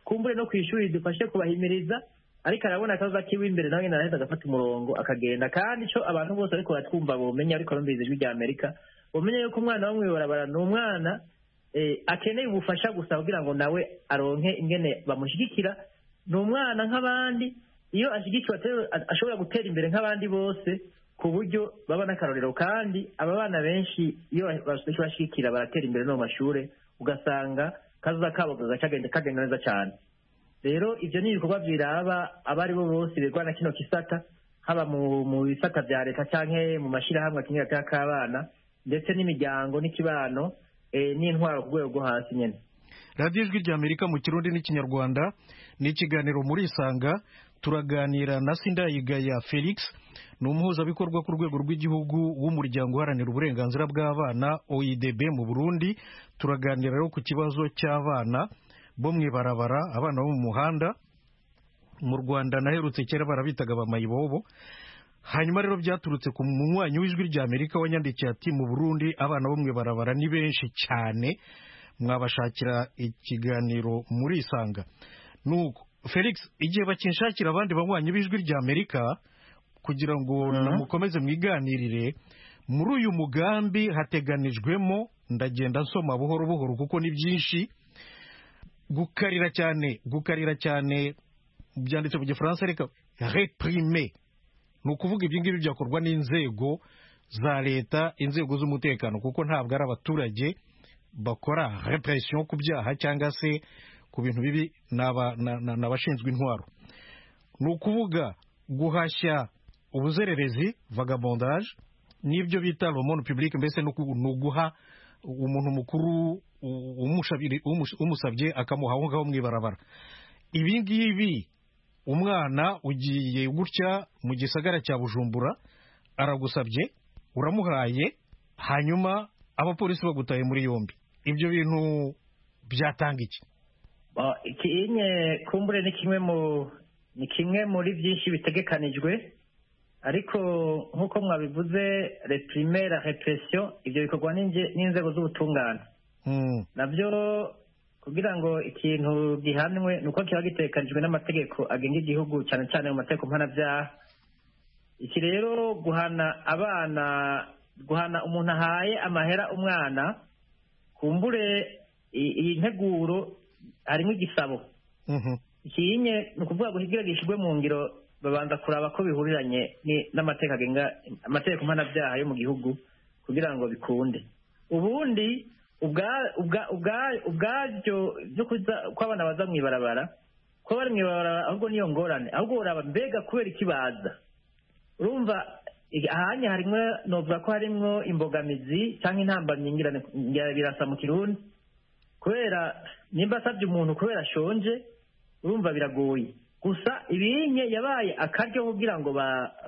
kumbure no ku ishuri dufashe kubahimiriza, ariko arabona akaza kiwe imbere nawe naraheza agafata umurongo akagenda. Kandi icyo abantu bose ariko batwumva bomenya, ariko bumvise ijwi rya Amerika, bomenya yuko umwana wo mw'ibarabara ni umwana akeneye ubufasha gusa kugira ngo nawe aronke ingene bamushyigikira. Ni umwana nk'abandi, iyo ashyigikiwe ashobora gutera imbere nk'abandi bose, ku buryo baba n'akarorero. kandi aba bana benshi iyo bashyigikira baratera imbere no mu mashuri, ugasanga kaza kabo kagenda neza cyane. Rero ibyo ni ibikorwa biraba abo ari bo bose bigwana kino kisata, haba mu bisata bya leta cyangwa mu mashyirahamwe akinira k'abana, ndetse n'imiryango n'ikibano n'intwaro ku rwego rwo hasi nyine. radiyo ijwi rya Amerika mu Kirundi n'Ikinyarwanda ni ikiganiro muri Isanga. Turaganira na Sindayigaya Felix, ni umuhuzabikorwa ku rwego rw'igihugu w'umuryango uharanira uburenganzira bw'abana OIDB mu Burundi. Turaganira rero ku kibazo cy'abana bo mw'ibarabara, abana bo mu muhanda. Mu Rwanda naherutse kera barabitaga bamayibobo. Hanyuma rero byaturutse ku munywanyi w'ijwi rya Amerika wanyandikiye ati mu Burundi abana bo mw'ibarabara ni benshi cyane, mwabashakira ikiganiro muri Isanga. Nuko Felix, igihe bakinshakira abandi banywanyi b'ijwi rya Amerika kugira ngo namukomeze mwiganirire, muri uyu mugambi hateganijwemo, ndagenda nsoma buhoro buhoro kuko ni byinshi, gukarira cyane byanditse mu Gifaransa, reka reprimer, ni ukuvuga ibyo ngibyo byakorwa n'inzego za leta, inzego z'umutekano, kuko ntabwo ari abaturage bakora repression ku byaha cyangwa se ku bintu bibi, n'abashinzwe intwaro. Ni ukuvuga guhashya ubuzererezi, vagabondage, n'ibyo bita l'hommone public, mbese ni uguha umuntu mukuru umusabye akamuha aho ngaho mw'ibarabara. Ibi ngibi umwana ugiye gutya mu gisagara cya Bujumbura, aragusabye, uramuhaye, hanyuma abapolisi bagutaye muri yombi. Ibyo bintu byatanga iki? Ikinye kumbure ni kimwe muri byinshi bitegekanijwe, ariko nk'uko mwabivuze, reprimer la repression, ibyo bikorwa n'inzego z'ubutungane. Nabyo kugira ngo ikintu gihanwe nuko kiba gitegekanijwe n'amategeko agenga igihugu, cyane cyane mu mategeko mpanabyaha. Iki rero guhana umuntu ahaye amahera umwana, kumbure iyi nteguro harimo igisabo. Ikinye ni ukuvuga ngo higira gishyirwe mu ngiro, babanza kuraba ko bihuriranye n'amategeko agenga amategeko mpanabyaha yo mu gihugu kugira ngo bikunde. Ubundi ubwabyo byo ko abana baza mw'ibarabara, ko bari mw'ibarabara ahubwo niyo ngorane, ahubwo uraba mbega kubera iki baza. Urumva ahanye harimwo, novuga ko harimwo imbogamizi cyangwa intambamyi birasa mu Kirundi, kubera nimba asabye umuntu kubera ashonje, urumva biragoye. Gusa ibinye yabaye akaryo kugira ngo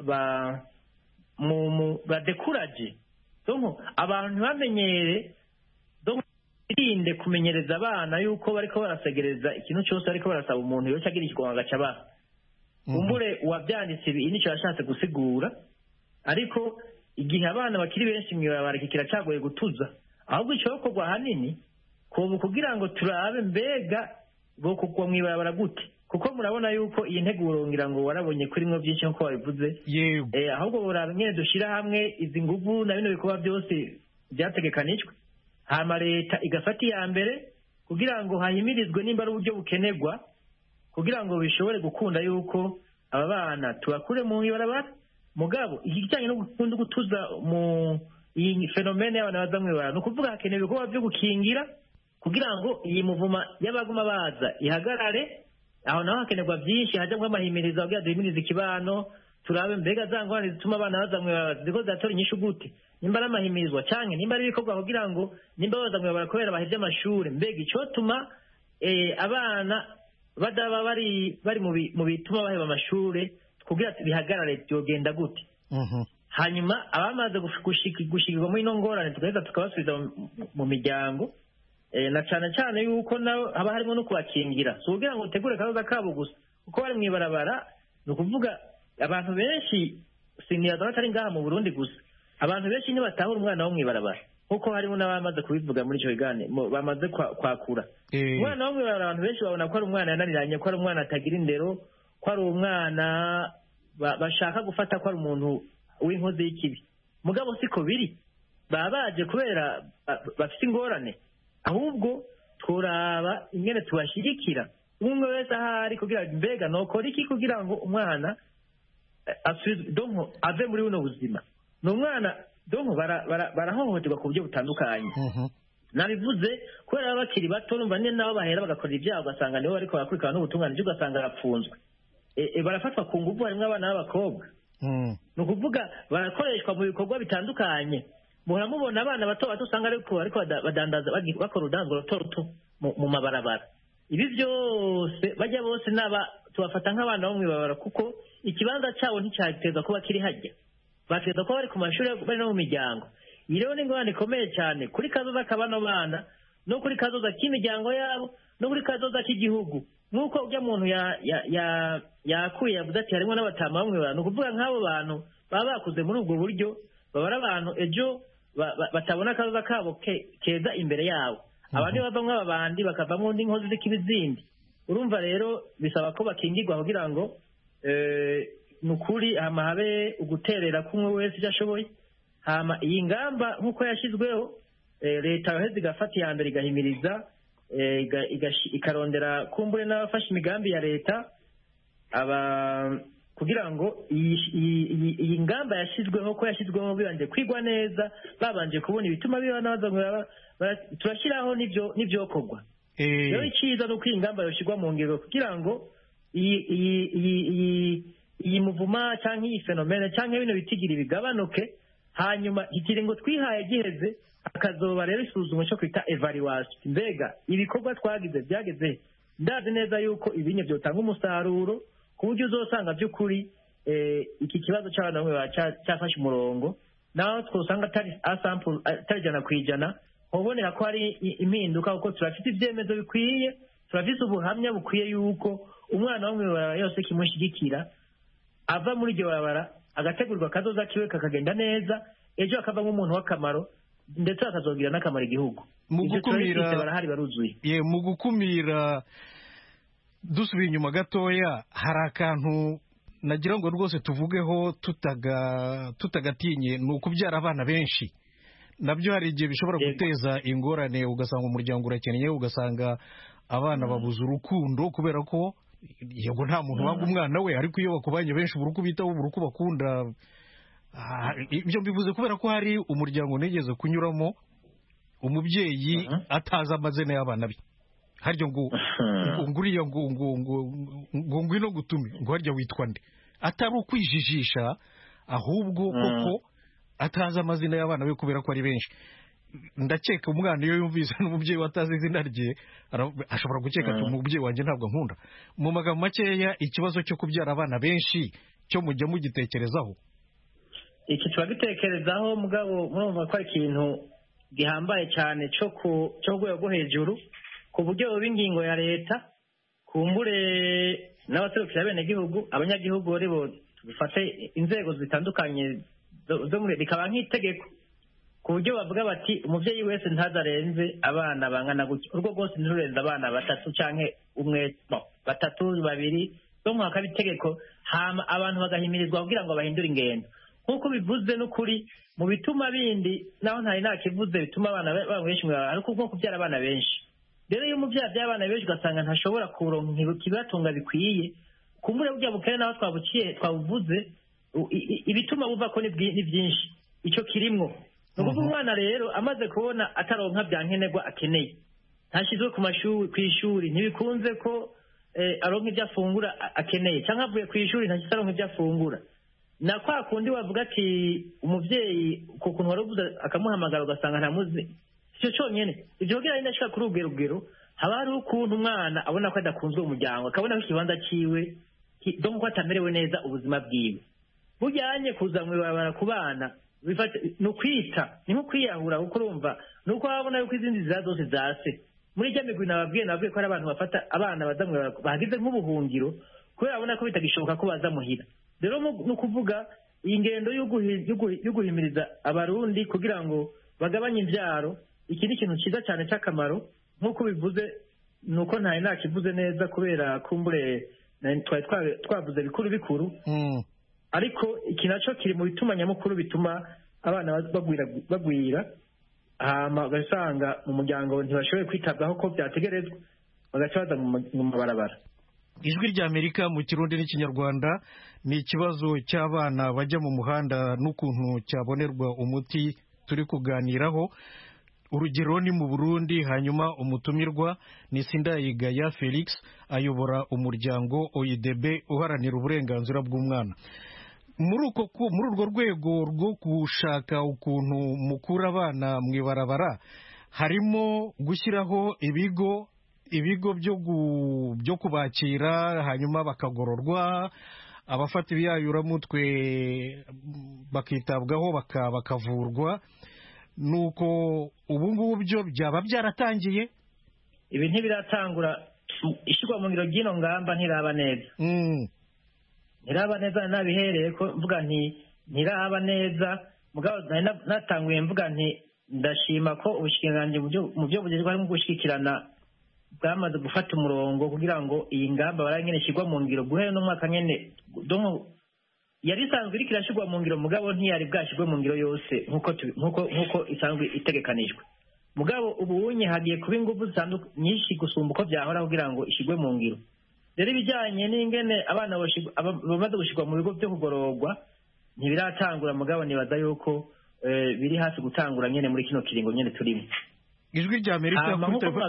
badekuraje, abantu ntibamenyere, irinde kumenyereza abana yuko bariko barasegereza ikintu cyose ariko barasaba umuntu yoca agira ikigonga agaca abaha. Kumbure uwabyanditse ibi nicyo yashatse gusigura, ariko igihe abana bakiri benshi mw'ibarabara kiracagoye gutuza, ahubwo icyokorwa ahanini kugira ngo turabe mbega bo kugwa mw'ibarabara gute, kuko murabona yuko iyi nteguro ngira ngo warabonye kurimwo byinshi nkuko wabivuze. Ahubwo buraba nyine dushyira hamwe izi nguvu na bino bikorwa byose byategekanijwe, hama leta igafata iya mbere kugira ngo hahimirizwe nimba ari uburyo bukenerwa kugira ngo bishobore gukunda yuko aba bana tubakure mu ibarabara. Mugabo iki kijyanye no gukunda gutuza mu iyi fenomene y'abana baza mw'ibarabara, ni ukuvuga hakenewe ibikorwa byo gukingira kugira ngo iyi muvuma y'abaguma baza ihagarare. Aho naho hakenerwa byinshi, hajyamo amahimiriza kugira duhimirize ikibano, turabe mbega za ngorane zituma abana baza mw'ibarabara ziko zatora inyishu gute, nimba ari amahimirizwa cyane nimba ari ibikorwa kugira ngo nimba baza mw'ibarabara kubera bahevye amashuri, mbega icotuma abana badaba bari mu bituma baheba amashuri kugira bihagarare byogenda gute. Hanyuma abamaze gushikirwa muri ino ngorane tugaheza tukabasubiza mu miryango, na cyane cyane yuko nabo haba harimo no kubakingira, so kugira ngo utegure akabazo kabo gusa kuko bari mw'ibarabara. Ni ukuvuga abantu benshi, siniyaza batari ngaha mu Burundi gusa, abantu benshi ntibatahura umwana wo mw'ibarabara. nk'uko harimo n'abamaze kubivuga muri icyo kiganiro bamaze kwakura umwana wo mw'ibarabara abantu benshi babona ko ari umwana yananiranye, ko ari umwana atagira indero, ko ari umwana bashaka gufata ko ari umuntu w'inkozi y'ikibi. Mugabo siko biri, baba baje kubera bafite ingorane, ahubwo turaba ingene tubashyigikira umwe wese ahari kugira mbega nokora iki kugira ngo umwana ave muri buno buzima. Ni umwana barahohoterwa ku buryo butandukanye. Nabivuze kubera baba bakiri bato, numva nyine nabo bahera bagakorera ibyaha ugasanga nibo bariko barakurikirana n'ubutungane ugasanga arapfunzwe. Barafatwa ku ngufu, harimo abana b'abakobwa. Ni ukuvuga barakoreshwa mu bikorwa bitandukanye. Muramubona abana bato bato usanga ariko badandaza bakora urudanzwa ruto mu mabarabara. Ibi byose bajya bose tubafata nk'abana bo mw'ibarabara, kuko ikibanza cyabo nticyateza kuba kiri hajya, bateza kuba bari ku mashuri bari no mu miryango. Iyi rero ni ingorane ikomeye cyane kuri kazoza k'abano bana, no kuri kazoza k'imiryango yabo, no kuri kazoza k'igihugu. Nk'uko ujya muntu yakuye yavuze ati harimo n'abatama bamwe bantu, kuvuga nk'abo bantu baba bakuze muri ubwo buryo, baba ari abantu ejo batabona akazoza kabo keza imbere yabo. Abandi bavamwo ababandi bakavamwo n'inkozi z'ikibizindi. Urumva rero bisaba ko bakingirwa kugira ngo ni ukuri hama habe uguterera kumwe wese icyo ashoboye. Hama iyi ngamba nk'uko yashyizweho, leta yoheza igafata iya mbere igahimiriza, ikarondera kumbure n'abafashe imigambi ya leta kugira ngo iyi ngamba yashyizweho ko yashyizweho bibanje kwigwa neza, babanje kubona ibituma biba turashyiraho n'ibyokorwa. Rero icyiza ni uko iyi ngamba yoshyirwa mu ngiro kugira ngo iyi muvuma cyangwa iyi fenomene cyangwa bino bitigira bigabanuke, hanyuma ikiringo twihaye giheze akazoba rero isuzumwa cyo kwita evaluation. Mbega ibikorwa twagize byageze, ndazi neza yuko ibinye byotanga umusaruro ku buryo uzosanga by'ukuri iki kibazo cy'abana bamwe cyafashe umurongo, naho twosanga atari ijana ku ijana, ubonera ko hari impinduka kuko turafite ibyemezo bikwiye, turafite ubuhamya bukwiye yuko umwana wo mw'ibarabara yose kimushyigikira ava muri iryo barabara agategurwa akazoza kiwe kakagenda neza, ejo akavamo umuntu w'akamaro ndetse akazogira n'akamaro igihugu. Mu gukumira dusubiye inyuma gatoya, hari akantu nagira ngo rwose tuvugeho tutagatinye, ni ukubyara abana benshi. Nabyo hari igihe bishobora guteza ingorane, ugasanga umuryango urakennye, ugasanga abana babuze urukundo kubera ko yego nta muntu wanga umwana we, ariko iyo bakubanye benshi ubura uko ubitaho, ubura uko bakunda. Ibyo mbivuze kubera ko hari umuryango nigeze kunyuramo, umubyeyi atazi amazina y'abana be, harya ngo nguriya ngo ngwino gutume, ngo harya witwa nde, atari ukwijijisha, ahubwo koko atazi amazina y'abana be kubera ko ari benshi. Ndakeka umwana iyo yumvise n'umubyeyi watazi izina rye ashobora gukeka ati umubyeyi wanjye ntabwo nkunda. Mu magambo makeya, ikibazo cyo kubyara abana benshi cyo mujya mugitekerezaho? Iki turagitekerezaho, mugabo murumva ko ari ikintu gihambaye cyane cyo rwego rwo hejuru, ku buryo buba ingingo ya leta, kumbure n'abaserukira abenegihugu, abanyagihugu rero bifate inzego zitandukanye bikaba nk'itegeko, ku buryo bavuga bati umubyeyi wese ntazarenze abana bangana gutya, urwo rwose ntirurenze abana batatu cyangwa umwe, batatu babiri, so mwaka itegeko. Hama abantu bagahimirizwa kugira ngo bahindure ingendo, nk'uko bivuze n'ukuri mu bituma bindi naho ntari nakivuze bituma abana baba benshi ariko nko kubyara abana benshi. Rero iyo umubyeyi abyaye abana benshi ugasanga ntashobora kuronka ikibatunga bikwiye, kumbure burya bukene naho twabuvuze, ibituma buva ko ni byinshi, icyo kirimwo. Ni ukuvuga umwana rero amaze kubona ataronka bya nkenerwa akeneye, ntashyizwe ku ishuri, ntibikunze ko aronka ibyo afungura akeneye, cyangwa avuye ku ishuri ntashyizwe aronka ibyo afungura. Na kwa kundi wavuga ati umubyeyi ku kuntu wari uvuze akamuhamagara ugasanga ntamuzi, icyo cyonyine. Ibyo kugira ngo ndashaka kuri ubwo rugero, haba hari ukuntu umwana abona ko adakunzwe mu muryango, akabona ko ikibanza cyiwe ko atamerewe neza ubuzima bwiwe. Bujyanye kuza mu ibarabara ku bana ni ukwita, ni nko kwiyahura, kuko urumva ni uko wabona yuko izindi nzira zose zase. Muri ijya migwi nababwiye ko hari abantu bafata abana baza mu ibarabara bahagize nk'ubuhungiro kubera babona ko bitagishoboka ko baza muhira. Rero ni ukuvuga iyi ngendo yo guhimiriza abarundi kugira ngo bagabanye imbyaro. Iki ni ikintu cyiza cyane cy'akamaro nk'uko bivuze, ni uko ntari nakivuze neza kubera kumbure twari twavuze bikuru ariko iki nacyo kiri mu bituma nyamukuru bituma abana bagwira ugasanga mu muryango ntibashoboye kwitabwaho ko byategerezwa, bagaca baza mu mabarabara. Ijwi ry'Amerika mu Kirundi n'Ikinyarwanda ni ikibazo cy'abana bajya mu muhanda n'ukuntu cyabonerwa umuti turi kuganiraho. Urugero ni mu Burundi, hanyuma umutumirwa ni Sindayigaya Felix, ayobora umuryango OIDB uharanira uburenganzira bw'umwana. Muri urwo rwego rwo gushaka ukuntu mukura abana mu ibarabara, harimo gushyiraho ibigo byo kubakira hanyuma bakagororwa, abafata ibiyayuramutwe bakitabwaho bakavurwa. Nuko ubu ngubu byo byaba byaratangiye? Ibi ntibiratangura, ishyirwa mu ngiro ry'ino ngamba ntiraba neza. Ntiraba neza, nabihereye ko mvuga ntiraba neza, mugabo natanguye mvuga ndashima ko ubushikiranganji mu byo bugezweho harimo gushyikirana bwamaze gufata umurongo kugira ngo iyi ngamba barangene ishyirwa mu ngiro guhera no mwaka nyene yari isanzwe iriko irashyirwa mu ngiro, mugabo ntiyari bwashyirwe mu ngiro yose nk'uko isanzwe itegekanijwe. Mugabo ubu unye hagiye kuba ingufu nyinshi gusumba uko byahora kugira ngo ishyirwe mu ngiro. Rero ibijyanye n'ingene abana bamaze gushyirwa mu bigo byo kugororwa ntibiratangura, mugabo nibaza yuko biri hafi gutangura nyene muri kino kiringo nyene turimo. Ijwi ry'Amerika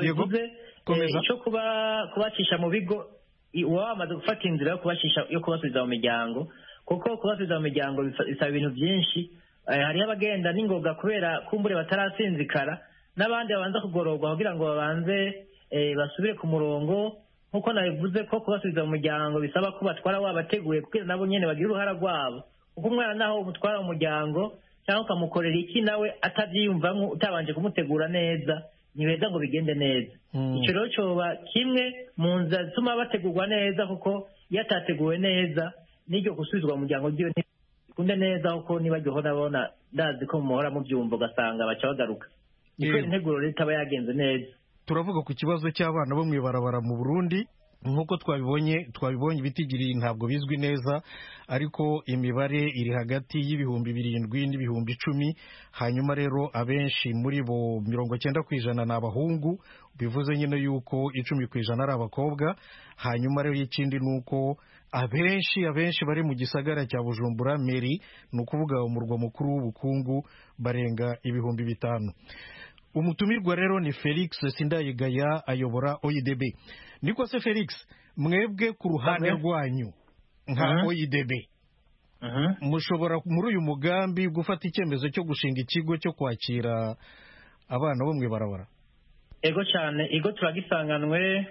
icyo kubacisha mu bigo, uba wamaze gufata inzira yo kubasubiza mu miryango, kuko kubasubiza mu miryango bisaba ibintu byinshi. Hariho abagenda n'ingoga kubera kumbure batarasinzikara, n'abandi babanza kugororwa kugira ngo babanze basubire ku murongo. Nk'uko nabivuze ko kubasubiza mu muryango bisaba ko batwara wabateguye kugira nabo nyene bagire uruhara rwabo, kuko umwana naho umutwara mu muryango cyangwa ukamukorera iki nawe atabyiyumvamo utabanje kumutegura neza, ntibeza ngo bigende neza. Icyo rero cyoba kimwe mu nzira zituma bategurwa neza, kuko iyo atateguwe neza n'iryo gusubizwa mu muryango ryiwe ntibikunde neza, kuko nibajyaho nabona ndazi ko muhora mubyumva ugasanga baca bagaruka. Kubera integuro rero itaba yagenze neza. Turavuga ku kibazo cy'abana bo mu ibarabara mu Burundi. Nk'uko twabibonye ibitigiri ntabwo bizwi neza, ariko imibare iri hagati y'ibihumbi 7 n'ibihumbi 10. Hanyuma rero abenshi muri bo 90% ni abahungu, bivuze nyine yuko 10% ari abakobwa. Hanyuma rero ikindi nuko abenshi bari mu gisagara cya Bujumbura Meri, ni ukuvuga umurwa mukuru w'ubukungu, barenga ibihumbi 5. Umutumirwa rero ni Felix Sindayigaya, ayobora OIDB. Niko se Felix, mwebwe ku ruhande rwanyu nka OIDB mushobora muri uyu mugambi gufata icyemezo cyo gushinga ikigo cyo kwakira abana bo mu ibarabara? Ego cyane, ego turagisanganwe.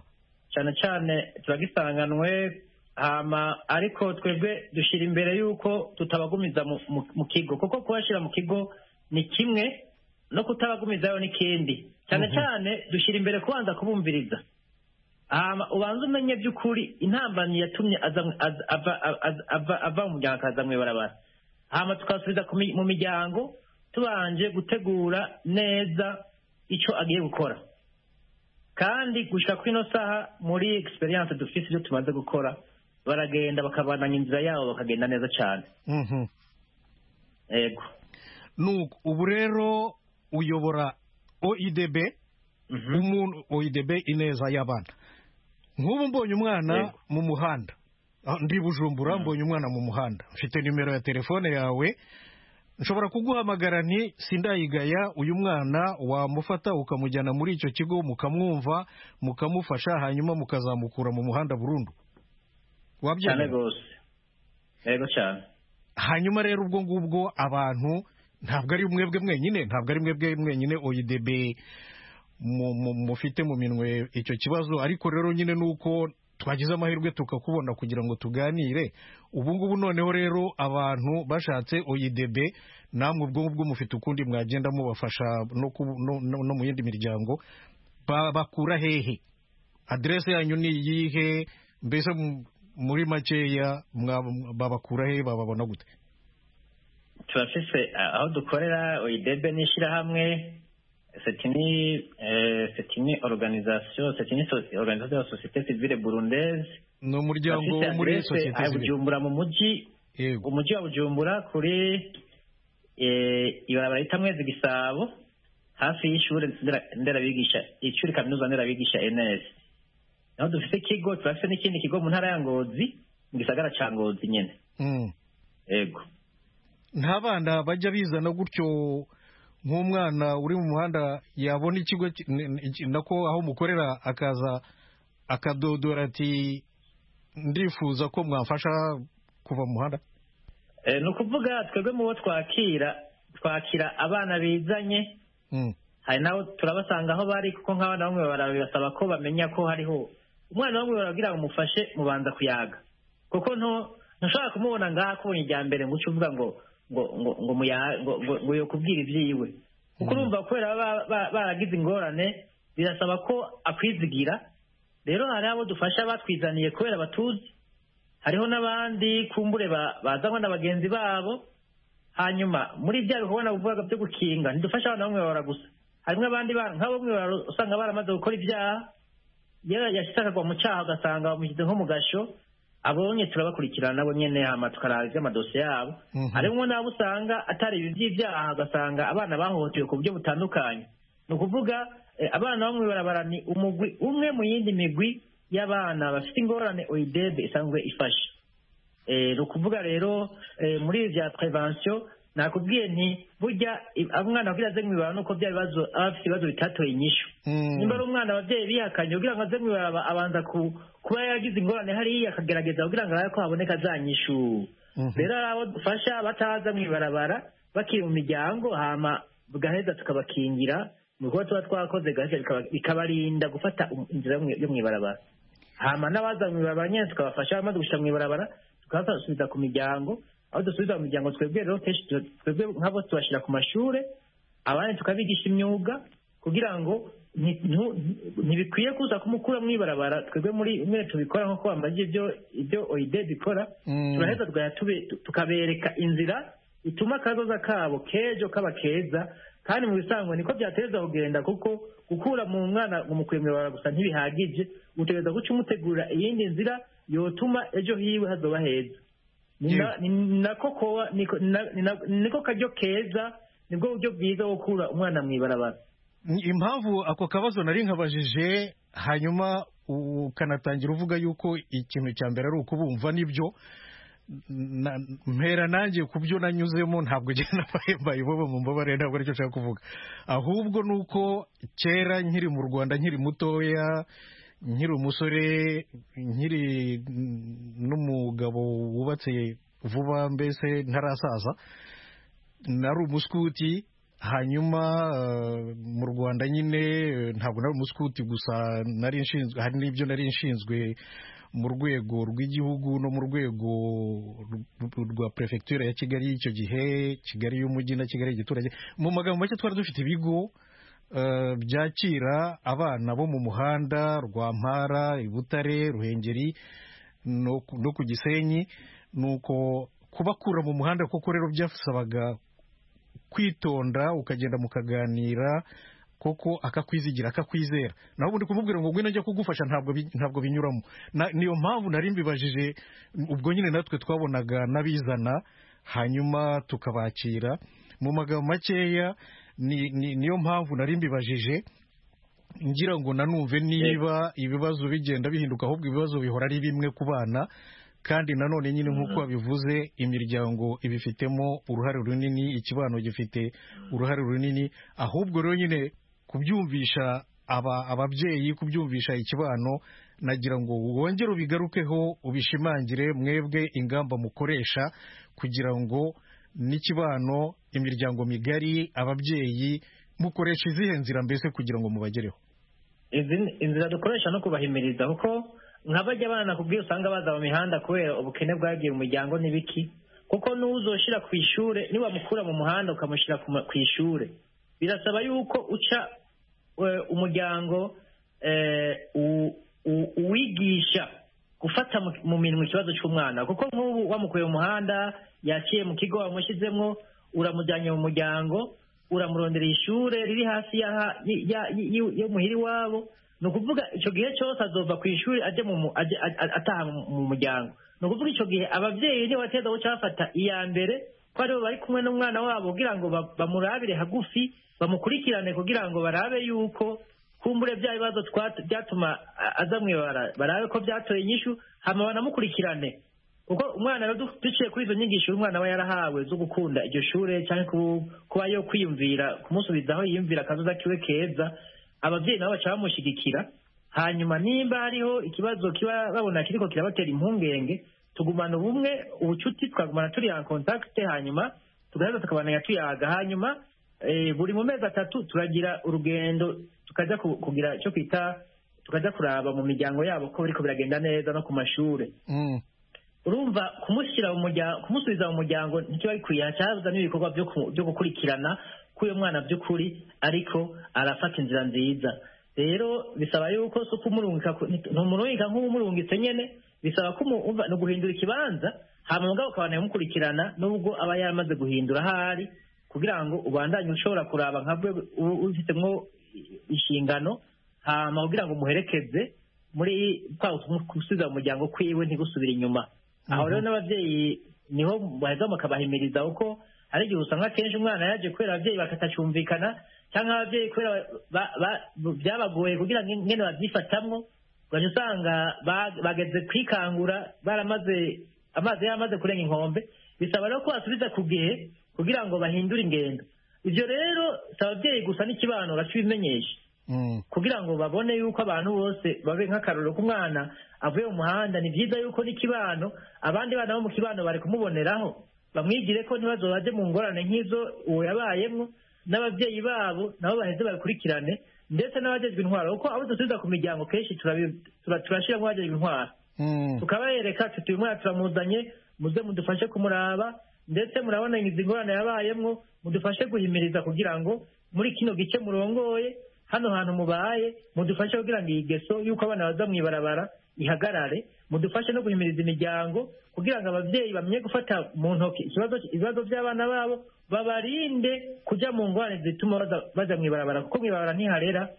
cyane turagisanganwe, ariko twebwe dushyira imbere y'uko tutabagumiza mu kigo, kuko kubashyira mu kigo ni kimwe, no kutabagumizayo n'ikindi. Cyane dushyira imbere kubanza kubumviriza, ubanza umenye by'ukuri intambamyi yatumye ava mu muryango akaza mu ibarabara, tukasubiza mu miryango tubanje gutegura neza icyo agiye gukora. Kandi gushika kuri ino saha muri experience dufite ibyo tumaze gukora, baragenda bakabananya inzira yabo bakagenda neza cyane. Ego. Nuko ubu rero uyobora OIDB, umuntu OIDB ineza y'abana. Nk'ubu mbonye umwana mu muhanda, ndi Bujumbura, mbonye umwana mu muhanda, mfite nimero ya telefone yawe, nshobora kuguhamagara nti Sindayigaya, uyu mwana wamufata ukamujyana muri icyo kigo, mukamwumva, mukamufasha, hanyuma mukazamukura mu muhanda burundu. Wabyemera? Cyane rwose. Yego cyane. Hanyuma rero ubwo ngubwo abantu ntabwo ari mwebwe mwenyine OIDB mufite mu minwe icyo kibazo, ariko rero nyine nuko twagize amahirwe tukakubona kugira ngo tuganire. Ubu ngubu noneho rero abantu bashatse OIDB, namwe ubwo ngubwo mufite ukundi mwagenda mubafasha no mu yindi miryango, bakura hehe? Adresse yanyu ni iyihe? Mbese muri makeya babakura hehe, bababona gute? turafise aho dukorera OIDB n'ishirahamwe c'est une organisation de la société civile burundaise. No muryango muri société civile Bujumbura mu mujyi wa Bujumbura kuri ibarabara itamwezi Gisabo hafi y'ishure nderabigisha ishuri kaminuza nderabigisha NS. Naho dufite ikigo turafise n'ikindi kigo mu ntara ya Ngozi mu gisagara ca Ngozi nyene. Yego. Nta bana bajya bizana gutyo nk'umwana uri mu muhanda yabona ikigo nako aho mukorera akaza akadodora ati ndifuza ko mwafasha kuva mu muhanda? Ni ukuvuga twebwe mu bo twakira abana bizanye hari nabo turabasanga aho bari kuko nk'abana bamwe barabasaba ko bamenya ko hariho umwana bamwe barabwira ngo mufashe mubanza kuyaga kuko ntushobora kumubona ngaha kubonye ijya mbere ngo uce uvuga ngo yo kubwira ibyiwe kuko urumva kubera baragize ingorane birasaba ko akwizigira. Rero hari abo dufasha batwizaniye kubera batuzi, hariho n'abandi kumbure bazanwa na bagenzi babo. Hanyuma muri bya bihobona buvuga byo gukinga ntidufasha abana bamwe babara gusa, harimo abandi bana nk'abo bamwe usanga baramaze gukora ibyaha yashyize akagwa mu cyaha ugasanga bamushyize nko mu gasho, abonye turabakurikirana nabo nyene hama tukaraza amadosiye yabo. Harimo nabo usanga atari ibi by'ibyaha ugasanga abana bahohotewe ku buryo butandukanye. Ni ukuvuga abana bamwe barabara ni umugwi umwe mu yindi migwi y'abana bafite ingorane OIDB isanzwe ifasha. Ni ukuvuga rero muri bya prevention nakubwiye nti burya umwana kugira aze mwibara nuko bya bibazo abafite ibibazo bitatoye inyishu. Nimba ari umwana abavyeyi bihakanye kugira ngo aze mwibara abanza kuba yagize ingorane hariya akagerageza kugira ngo arabe ko haboneka za nyishu. Rero abo dufasha bataza mwibarabara bakiri mu miryango hama bugaheza tukabakingira nuko tuba twakoze gaheza bikabarinda gufata inzira yo mwibarabara. Hama n'abaza mwibarabara nyene tukabafasha bamaze gushika mwibarabara tukabasubiza ku miryango. Aho dusubiza mu miryango twebwe rero twebwe nk'abo tubashira ku mashure abandi tukabigisha imyuga kugira ngo ntibikwiye kuza kumukura mwibarabara. Twebwe muri umwe tubikora nko bamaze ibyo OIDB ikora, turaheza tukabereka inzira ituma akazoza kabo kejo kaba keza. Kandi mu bisanzwe niko byateza kugenda kuko gukura mu mwana umukuye mwibarabara gusa ntibihagije, utegereza guca umutegurira iyindi nzira yotuma ejo hiwe hazoba heza. Niko karyo keza, nibwo buryo bwiza bwo gukura umwana mwibarabara. Impamvu ako kabazo nari nkabajije hanyuma ukanatangira uvuga yuko ikintu cya mbere ari ukubumva nibyo mpera nanjye ku byo nanyuzemo ntabwo ugenda bahembaye bo mu mbabare ntabwo aricyo nshaka kuvuga, ahubwo nuko kera nkiri mu Rwanda nkiri mutoya nkiri umusore nkiri n'umugabo wubatse vuba mbese ntarasaza nari umuskuti. Hanyuma mu Rwanda nyine ntabwo nari umuskuti gusa, nari nshinzwe hari n'ibyo nari nshinzwe mu rwego rw'igihugu no mu rwego rwa prefecture ya Kigali icyo gihe, Kigali y'umujyi na Kigali y'igiturage. Mu magambo make twari dufite ibigo byakira abana bo mu muhanda, Rwampara, Butare, Ruhengeri no ku Gisenyi. Nuko kubakura mu muhanda koko rero byasabaga kwitonda, ukagenda mukaganira koko akakwizigira akakwizera. Naho ubundi kumubwira ngo ngwino njya kugufasha ntabwo binyuramo. Niyo mpamvu nari mbibajije, ubwo nyine natwe twabonaga n'abizana hanyuma tukabakira. Mu magambo makeya niyo mpamvu nari mbibajije ngira ngo nanumve niba ibibazo bigenda bihinduka ahubwo ibibazo bihora ari bimwe ku bana. Kandi nanone nyine nk'uko wabivuze imiryango ibifitemo uruhare runini, ikibano gifite uruhare runini. Ahubwo rero nyine kubyumvisha ababyeyi, kubyumvisha ikibano, nagira ngo wongere ubigarukeho ubishimangire mwebwe ingamba mukoresha kugira ngo n'ikibano, imiryango migari, ababyeyi mukoresha izihe nzira mbese kugira ngo mubagereho? Inzira dukoresha no kubahimiriza kuko nk'abajya abana kubwiye usanga baza mu mihanda kubera ubukene bwagiye mu muryango n'ibiki, kuko n'uzoshira ku ishure niwamukura mu muhanda ukamushyira ku ishure birasaba yuko uca umuryango uwigisha gufata mu minwe ikibazo cy'umwana, kuko nk'ubu wamukuye mu muhanda yaciye mu kigo wamushyizemo uramujyanye mu muryango uramuronderera ishure riri hafi yo muhira iwabo. Ni ukuvuga icyo gihe cyose azova ku ishuri ataha mu muryango. Ni ukuvuga icyo gihe ababyeyi nibo bateza guca bafata iya mbere ko aribo bari kumwe n'umwana wabo kugira ngo bamurabire hagufi, bamukurikirane kugira ngo barabe yuko kumbure bya bibazo byatuma aza mwibara, barabe ko byatoye inyishu, hama banamukurikirane. Kuko umwana duciye kuri izo nyigisho umwana aba yarahawe zo gukunda iryo shure cyangwa kuba yo kwiyumvira kumusubizaho yiyumvira akazoza kiwe keza, ababyeyi nabo baca bamushyigikira. Hanyuma nimba hariho ikibazo kiba babona kiriko kirabatera impungenge, tugumana ubumwe ubucuti, twagumana turi en contact, hanyuma tugaheza tukabana tuyaga. Hanyuma buri mu mezi 3 turagira urugendo tukaja kugira icyo kwita tukaja kuraba mu miryango yabo ko biriko biragenda neza no ku mashure. Urumva kumusubiza mu muryango nicyo bikwiye, cyaza n'ibikorwa byo gukurikirana k'uyo mwana by'ukuri ariko arafata inzira nziza. Rero bisaba yuko so kumurungika ntumurungika nk'umurungitse nyene, bisaba ko no guhindura ikibanza, hama mugabo ukabana yamukurikirana nubwo aba yaramaze guhindura ahari, kugira ngo ubandanye ushobora kuraba nkabwe ufitemwo inshingano, hama kugira ngo muherekeze muri gusubiza mu muryango kwiwe ntigusubira inyuma. Aho rero n'ababyeyi niho baheza bakabahimiriza uko hari igihe usanga kenshi umwana yaje kubera ababyeyi bakatacyumvikana, cyangwa ababyeyi kubera byabagoye kugira ngo ngene babyifatamwo, ugaca usanga bageze kwikangura amazi yamaze kurenga inkombe. Bisaba rero ko basubiza ku gihe kugira ngo bahindure ingendo. Ibyo rero si ababyeyi gusa n'ikibano bakibimenyesha kugira ngo babone yuko abantu bose babe nk'akarorero k'umwana avuye mu muhanda. Ni byiza yuko n'ikibano abandi bana bo mu kibano bari kumuboneraho, bamwigire ko ntibazo baje mu ngorane nk'izo uwo yabayemwo, n'ababyeyi babo nabo baheze babikurikirane, ndetse n'abajejwe intwaro, kuko abo dusubiza ku miryango kenshi turashiramo abajejwe intwaro tukabereka tuti uyu mwana turamuzanye, muze mudufashe kumuraba, ndetse murabona izi ngorane yabayemwo, mudufashe guhimiriza kugira ngo muri kino gice murongoye hano hantu mubaye, mudufashe kugira ngo iyi geso yuko abana baza mw'ibarabara ihagarare, mudufashe no guhimiriza imiryango kugira ngo ababyeyi bamenye gufata mu ntoki ibibazo by'abana babo, babarinde kujya mu ngorane zituma baza mw'ibarabara, kuko mw'ibarabara ntiharera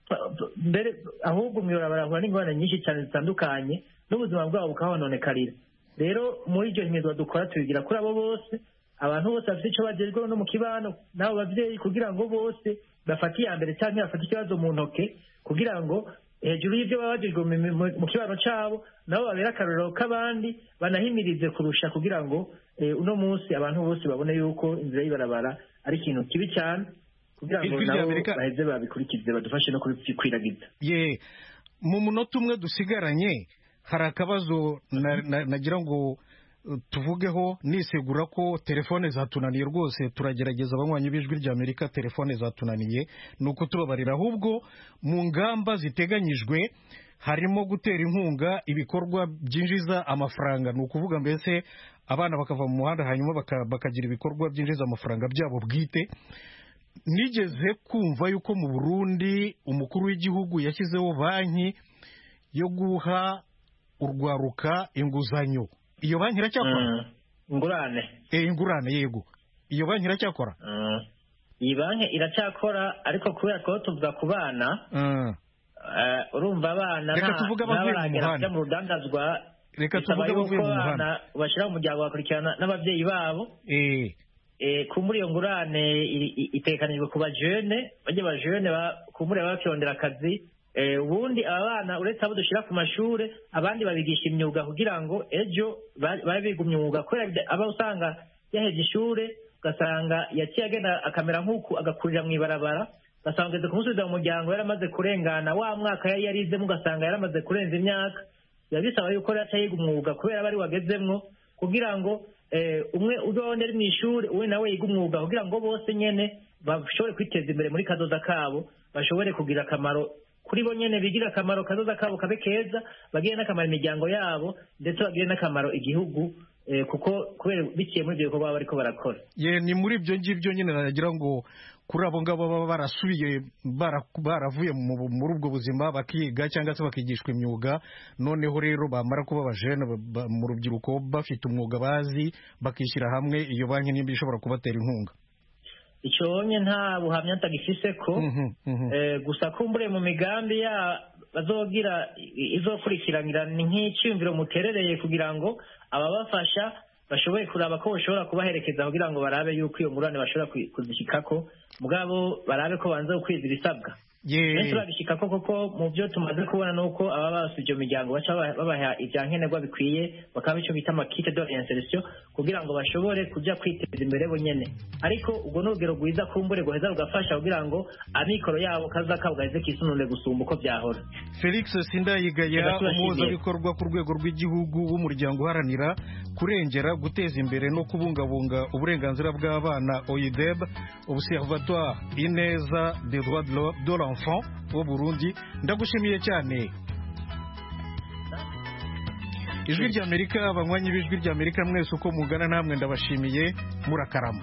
mbere, ahubwo mw'ibarabara hahura n'ingorane nyinshi cyane zitandukanye n'ubuzima bwabo bukahononekarira. Rero muri iryo himizwa dukora tubigira kuri abo bose, abantu bose bafite icyo bagezweho no mu kibano n'abo babyeyi, kugira ngo bose bafate iya mbere cyangwa bafate ikibazo mu ntoke, kugira ngo hejuru y'ibyo baba bagejwe mu kibano cyabo nabo babere akarorero k'abandi, banahimirize kurusha, kugira ngo uno munsi abantu bose babone yuko inzira y'ibarabara ari ikintu kibi cyane, kugira ngo nabo baheze babikurikize badufashe no kubikwiragiza. Mu munota umwe dusigaranye hari akabazo nagira ngo tuvugeho, nisegura ko telefone zatunaniye rwose, turagerageza abanywanyi b'ijwi ry'Amerika, telefone zatunaniye, ni uko tubabarira. Ahubwo mu ngamba ziteganyijwe harimo gutera inkunga ibikorwa byinjiza amafaranga, ni ukuvuga mbese abana bakava mu muhanda hanyuma bakagira ibikorwa byinjiza amafaranga byabo bwite. Nigeze kumva yuko mu Burundi umukuru w'igihugu yashyizeho banki yo guha urwaruka inguzanyo. Iyo banki iracyakora? Ingurane, yego. Iyo banki iracyakora? Iyi banki iracyakora, ariko kubera ko tuvuga ku bana, urumva abana reka tuvuga abavuye mu rudandazwa, reka tuvuga abavuye mu muhanda bashyira mu muryango bakurikirana n'ababyeyi babo. Muri iyo ngurane itekanijwe ku bajene, bajye bajene kumure bakirondera akazi. Ubundi aba bana uretse abo dushyira ku mashure, abandi babigisha imyuga kugira ngo ejo babe biga umwuga, kubera aba usanga yaheje ishure ugasanga yaciye agenda akamera nk'uku agakurira mw'ibarabara, ugasanga ugeze kumusubiza mu muryango yaramaze kurengana wa mwaka yari yarizemo, ugasanga yaramaze kurenza imyaka. Biba bisaba yuko yaca yiga umwuga kubera bari wagezemwo, kugira ngo umwe uzondi ari mw'ishure uwe nawe yiga umwuga, kugira ngo bose nyene bashobore kwiteza imbere muri kazoza kabo, bashobore kugira akamaro kuri bo nyene, bigira akamaro kazoza kabo kabe keza, bagire n'akamaro imiryango yabo, ndetse bagire n'akamaro igihugu, kuko kubera biciye muri ibyo bikorwa bariko barakora. Ni muri ibyo ngibyo nyine nagira ngo kuri abo ngabo baba barasubiye baravuye muri ubwo buzima bakiga cyangwa se bakigishwa imyuga, noneho rero bamara kuba abajene mu rubyiruko bafite umwuga bazi bakishyira hamwe, iyo banki nimba ishobora kubatera inkunga. icyo nye nta buhamya ntagifise ko gusa kumbure mu migambi ya bazogira izokurikiranira ni nk'icyumviro muterereye kugira ngo ababafasha bashoboye kuraba ko bashobora kubaherekeza kugira ngo barabe yuko iyo ngurane bashobora kuzishikako, mugabo barabe ko banza gukwiza ibisabwa. benshi babishikako kuko mu byo tumaze kubona nuko aba basuje iyo miryango baca babaha ibyankenerwa bikwiye, bakaba icyo bita amakite de reinsertion kugira ngo bashobore kujya kwiteza imbere bonyene. Ariko ubwo n'urugero rwiza kumbure guheza rugafasha kugira ngo amikoro yabo kaza kabugaheze kisunure gusumba uko byahora. Felix Sindayigaya, umuhuzabikorwa ku rwego rw'igihugu w'umuryango uharanira kurengera, guteza imbere no kubungabunga uburenganzira bw'abana OIDEB, Observatoire Ineza des droits de l'enfant au Burundi. Ndagushimiye cyane. Ijwi ry'Amerika, abanywanyi b'Ijwi ry'Amerika mwese uko mugana namwe ndabashimiye, murakarama.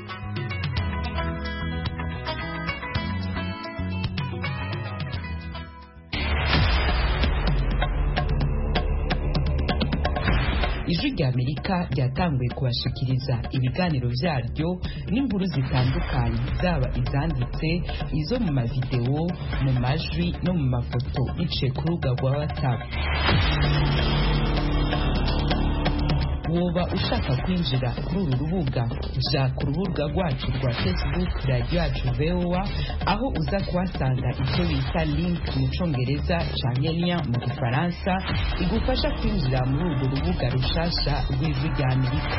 Ijwi ry'Amerika ryatanguye kubashikiriza ibiganiro byaryo n'inkuru zitandukanye, zaba izanditse, izo mu mavideo, mu majwi no mu mafoto biciye ku rubuga rwa WhatsApp. Woba ushaka kwinjira kuri uru rubuga, ja ku rubuga rwacu rwa Facebook Radio Yacu VOA, aho uza kuhasanga icyo bita link mu Congereza canke lien mu Gifaransa igufasha kwinjira muri urwo rubuga rushasha rw'Ijwi ry'Amerika.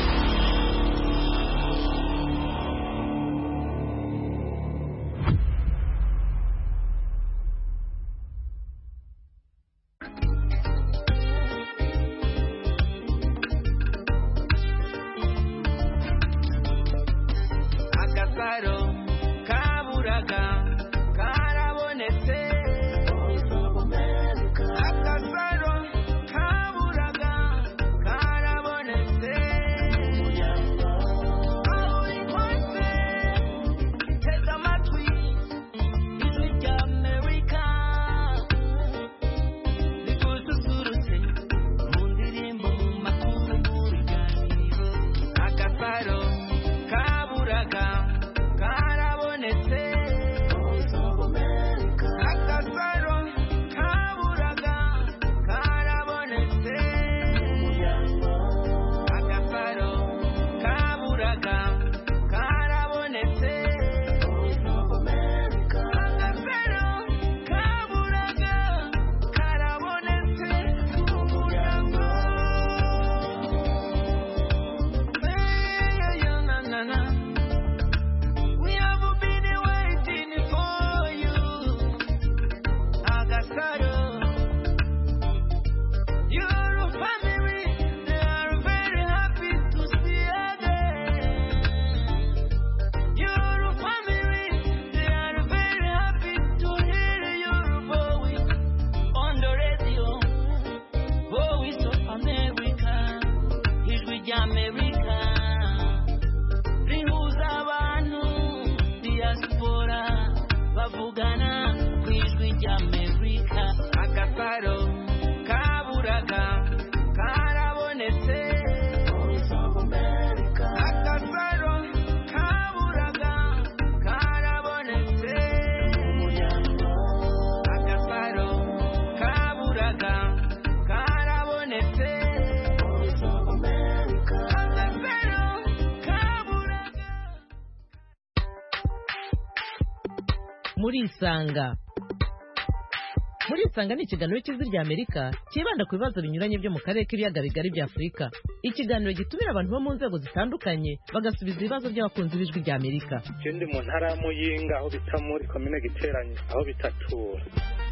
Murisanga ni ikiganiro cy'Ijwi ry'Amerika kibanda ku bibazo binyuranye byo mu karere k'ibiyaga bigari bya Afurika. Ikiganiro gitumira abantu bo mu nzego zitandukanye bagasubiza ibibazo by'abakunzi b'Ijwi ry'Amerika. Ikindi mu ntara ya Muyinga aho bita muri komine Giteranye aho bitatura.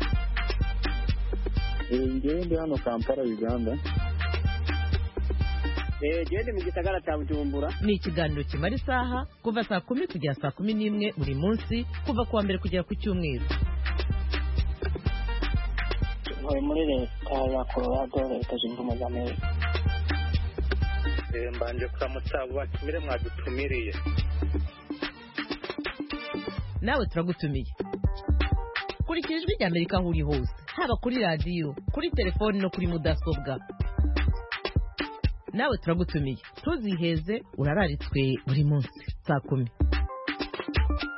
Ngende hano Kampala Uganda. Gende mu gisagara cya Bujumbura. Ni ikiganiro kimara isaha kuva saa 10 kugera saa 11 buri munsi, kuva kuwa mbere kugera ku cyumweru. Muri leta ya Colorado, Leta Zunze Ubumwe za Amerika. Mbanje kuramutsa abo batumire mwadutumiriye. nawe turagutumiye. Kurikira Ijwi ry'Amerika aho uri hose, haba kuri radiyo, kuri telefoni no kuri mudasobwa. Nawe turagutumiye, ntuziheze, urararitswe buri munsi saa 10.